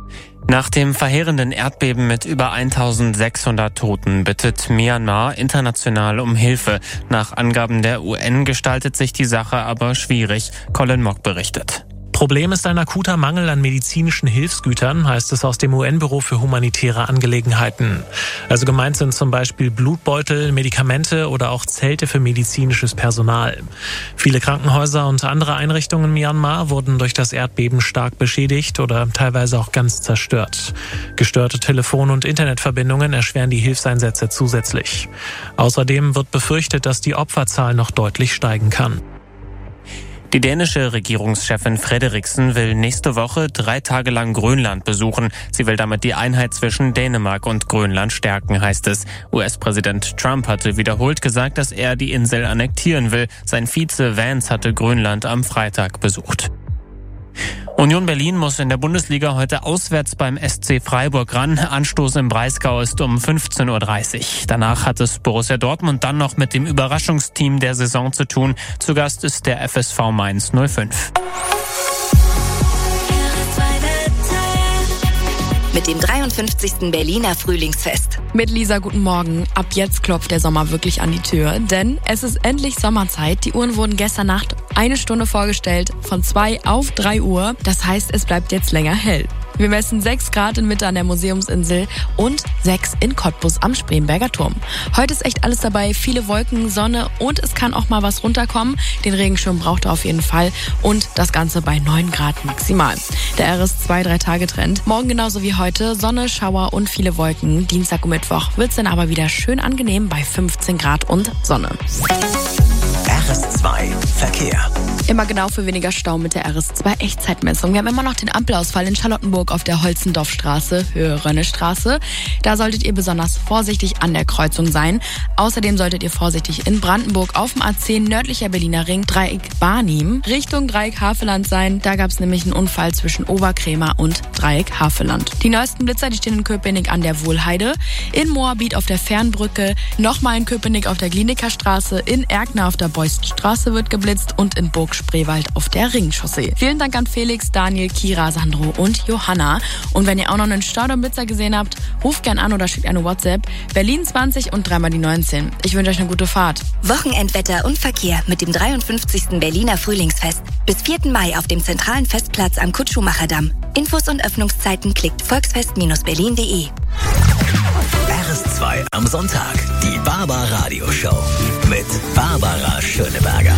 Nach dem verheerenden Erdbeben mit über eintausendsechshundert Toten bittet Myanmar international um Hilfe. Nach Angaben der U N gestaltet sich die Sache aber schwierig. Colin Mock berichtet. Problem ist ein akuter Mangel an medizinischen Hilfsgütern, heißt es aus dem U N-Büro für humanitäre Angelegenheiten. Also gemeint sind zum Beispiel Blutbeutel, Medikamente oder auch Zelte für medizinisches Personal. Viele Krankenhäuser und andere Einrichtungen in Myanmar wurden durch das Erdbeben stark beschädigt oder teilweise auch ganz zerstört. Gestörte Telefon- und Internetverbindungen erschweren die Hilfseinsätze zusätzlich. Außerdem wird befürchtet, dass die Opferzahl noch deutlich steigen kann. Die dänische Regierungschefin Frederiksen will nächste Woche drei Tage lang Grönland besuchen. Sie will damit die Einheit zwischen Dänemark und Grönland stärken, heißt es. U S-Präsident Trump hatte wiederholt gesagt, dass er die Insel annektieren will. Sein Vize Vance hatte Grönland am Freitag besucht. Union Berlin muss in der Bundesliga heute auswärts beim S C Freiburg ran. Anstoß im Breisgau ist um fünfzehn Uhr dreißig. Danach hat es Borussia Dortmund dann noch mit dem Überraschungsteam der Saison zu tun. Zu Gast ist der F S V Mainz null fünf. Mit dem dreiundfünfzigsten Berliner Frühlingsfest. Mit Lisa, guten Morgen. Ab jetzt klopft der Sommer wirklich an die Tür, denn es ist endlich Sommerzeit. Die Uhren wurden gestern Nacht eine Stunde vorgestellt, von zwei auf drei Uhr. Das heißt, es bleibt jetzt länger hell. Wir messen sechs Grad in Mitte an der Museumsinsel und sechs in Cottbus am Spremberger Turm. Heute ist echt alles dabei, viele Wolken, Sonne und es kann auch mal was runterkommen. Den Regenschirm braucht er auf jeden Fall und das Ganze bei neun Grad maximal. Der R S zwei drei Tage Trend. Morgen genauso wie heute, Sonne, Schauer und viele Wolken. Dienstag und Mittwoch wird's dann aber wieder schön angenehm bei fünfzehn Grad und Sonne. R S zwei Verkehr. Immer genau für weniger Stau mit der R S zwei Echtzeitmessung. Wir haben immer noch den Ampelausfall in Charlottenburg auf der Holzendorfstraße, Höhe Rönnestraße. Da solltet ihr besonders vorsichtig an der Kreuzung sein. Außerdem solltet ihr vorsichtig in Brandenburg auf dem A zehn nördlicher Berliner Ring Dreieck Barnim Richtung Dreieck Havelland sein. Da gab es nämlich einen Unfall zwischen Oberkrämer und Dreieck Havelland. Die neuesten Blitzer, die stehen in Köpenick an der Wohlheide, in Moabit auf der Fernbrücke, nochmal in Köpenick auf der Glienecker Straße, in Erkner auf der Beuststraße wird geblitzt und in Burg Spreewald auf der Ringchaussee. Vielen Dank an Felix, Daniel, Kira, Sandro und Johanna. Und wenn ihr auch noch einen Staudammblitzer gesehen habt, ruft gern an oder schickt eine WhatsApp. Berlin zwanzig und dreimal die neunzehn. Ich wünsche euch eine gute Fahrt. Wochenendwetter und Verkehr mit dem dreiundfünfzigsten Berliner Frühlingsfest. Bis vierten Mai auf dem zentralen Festplatz am Kutsch-Schumacher-Damm. Infos und Öffnungszeiten klickt volksfest Berlin punkt de. R S zwei am Sonntag. Die Barbar Radio Show mit Barbara Schöneberger.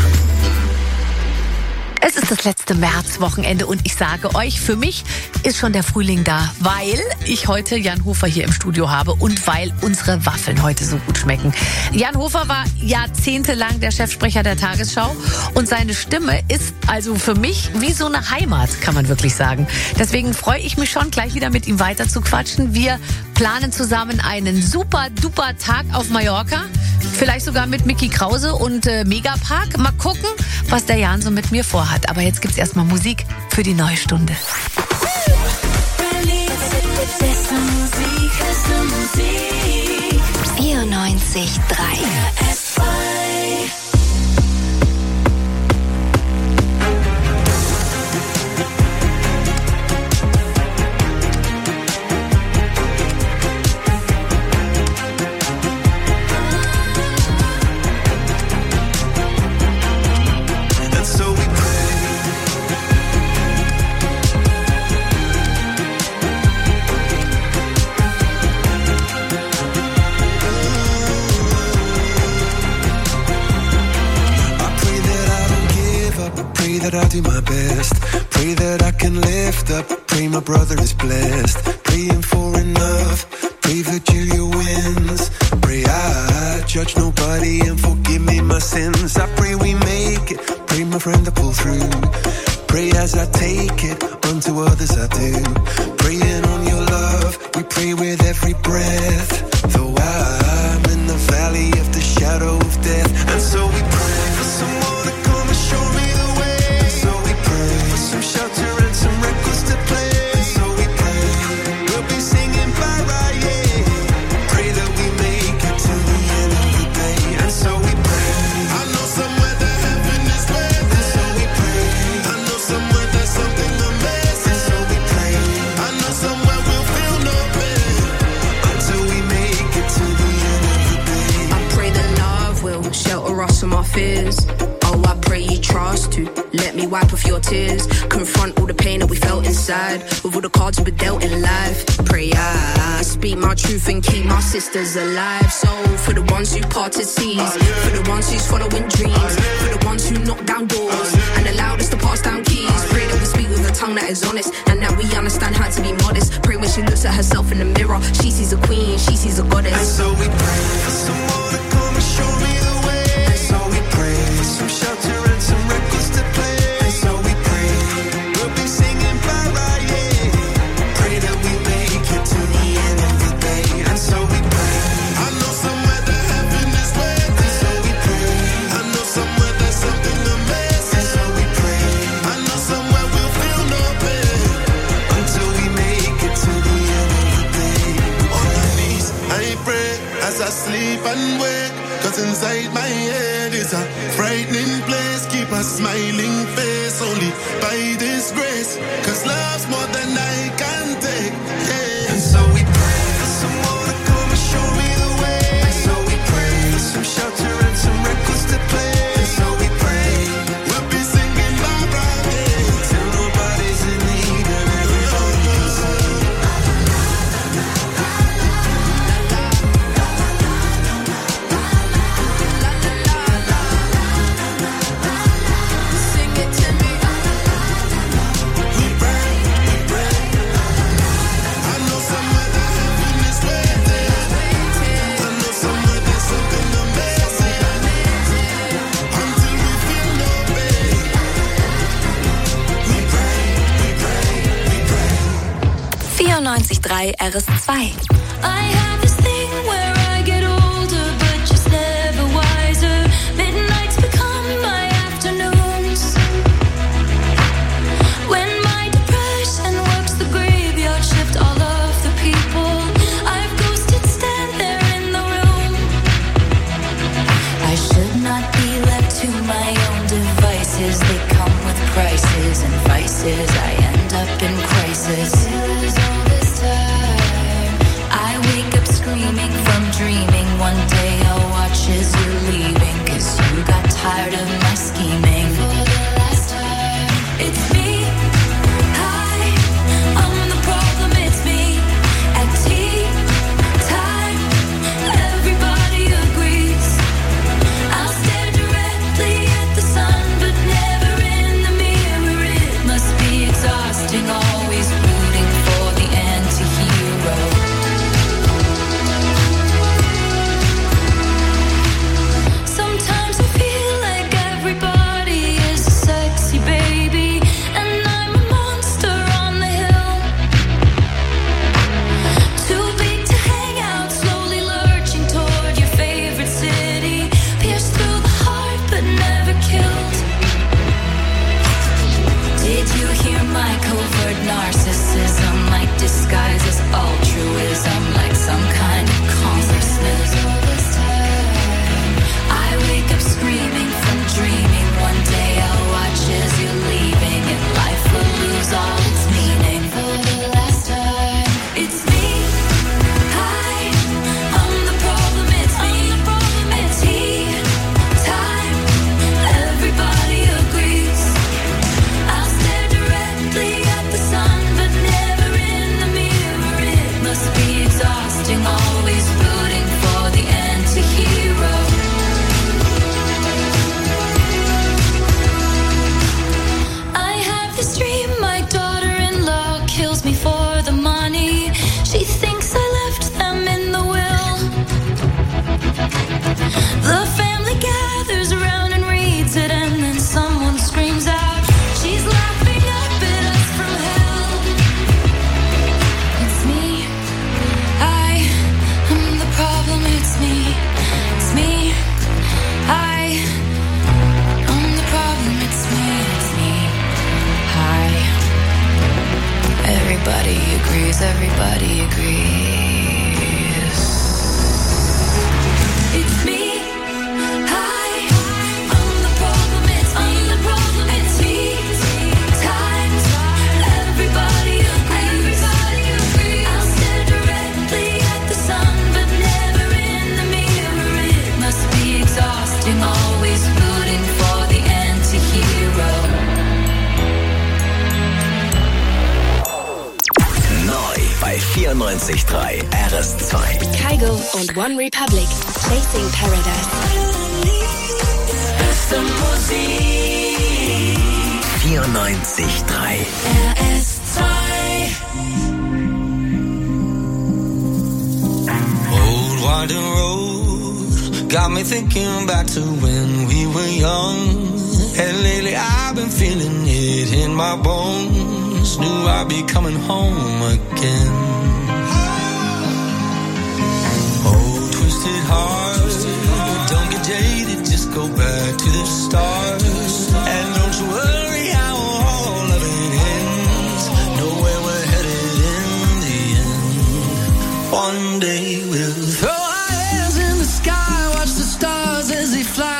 Es ist das letzte Märzwochenende und ich sage euch, für mich ist schon der Frühling da, weil ich heute Jan Hofer hier im Studio habe und weil unsere Waffeln heute so gut schmecken. Jan Hofer war jahrzehntelang der Chefsprecher der Tagesschau und seine Stimme ist also für mich wie so eine Heimat, kann man wirklich sagen. Deswegen freue ich mich schon, gleich wieder mit ihm weiter zu quatschen. Wir planen zusammen einen super duper Tag auf Mallorca. Vielleicht sogar mit Micky Krause und äh, Megapark. Mal gucken, was der Jan so mit mir vorhat. Aber jetzt gibt's erstmal Musik für die neue Stunde. vierundneunzig Komma drei that I'll do my best. Pray that I can lift up. Pray my brother is blessed. Praying for enough. Pray that Julia wins. Pray I judge nobody and forgive me my sins. I pray we make it. Pray my friend to pull through. Pray as I take it. Unto others I do. Praying on your love. We pray with every breath. Though I'm in the valley of the shadow of death. And so we pray for someone to come and show me the way. And so we pray for some shelter and some records to play. And so we pray we'll be singing bye bye, yeah. Pray that we make it to the end of the day. And so we pray. I know somewhere that heaven is waiting. And so we pray. I know somewhere there's something amazing. And so we pray. I know somewhere we'll some our fears. Oh, I pray you trust to let me wipe off your tears. Confront all the pain that we felt inside with all the cards we were dealt in life. Pray I speak my truth and keep my sisters alive. So for the ones who parted seas, for the ones who's following dreams, for the ones who knock down doors and allowed us to pass down keys. Pray that we speak with a tongue that is honest and that we understand how to be modest. Pray when she looks at herself in the mirror, she sees a queen, she sees a goddess. And so we pray for someone to come and show me the way. And so we pray for some shelter and some records to play. And so we pray we'll be singing bye-bye, yeah. Pray that we make it to the end of the day. And so we pray. I know somewhere that heaven is waiting. And so we pray. I know somewhere there's something amazing. And so we pray. I know somewhere we'll feel no pain until we make it to the end of the day. On my knees, I pray as I sleep and wake. Cause inside my head is a frightening place. Keep a smiling face only by this grace. Cause love's more than I can take, yeah. And so we pray for someone to come and show me the way. And so we pray for some shelter and some records to play. And so we pray we'll be singing bye-bye, yeah, till nobody's in need and everybody can say. vierundneunzig Komma drei R S zwei. I have this thing where I get older, but just never wiser. Midnights become my afternoons. When my depression works the graveyard shift, all of the people I've ghosted stand there in the room. I should not be left to my own devices. They come with prices and vices. I end up in crisis. I wake up screaming from dreaming. One day I'll watch as you're leaving. Cause you got tired of my scheming. For the last time, it's me. Hi, I'm the problem, it's me. At tea time, everybody agrees. I'll stare directly at the sun, but never in the mirror. It must be exhausting, always rooting for the anti-hero. Sometimes I feel like everybody is a sexy baby, and I'm a monster on the hill. Too big to hang out, slowly lurching toward your favorite city. Pierced through the heart, but never killed. Did you hear my covert narcissism? Like disguises altruism, like some kind of consciousness. I wake up screaming from dreaming. One day I'll watch as you're leaving, and life will lose all its meaning. For the last time, it's me. Hi, I'm the problem, it's me. At tea time, everybody agrees. I'll stare directly at the sun, but never in the mirror. It must be exhausting, always rooting for the anti-hero. I have this dream, my daughter-in-law kills me for the money. She thinks I left them in the will. The family gathers around and reads it, and then someone screams out, she's laughing up at us from hell. It's me. I am the problem, it's me. It's me. I am the problem, it's me. It's me. Hi. Everybody agrees, everybody agrees. It's me. Hi. I'm the problem, it's me. I'm the problem, it's me. Times, everybody agrees. Everybody agrees. I'll stare directly at the sun, but never in the mirror. It must be exhausting, always vierundneunzig Komma drei R S zwei. Kygo und One Republic. Chasing Paradise. Beste Musik. vierundneunzig Komma drei R S zwei. Old winding road got me thinking back to when we were young. And lately I've been feeling it in my bones. Knew I'd be coming home again. Oh, twisted heart, don't get jaded, just go back to the start. And don't you worry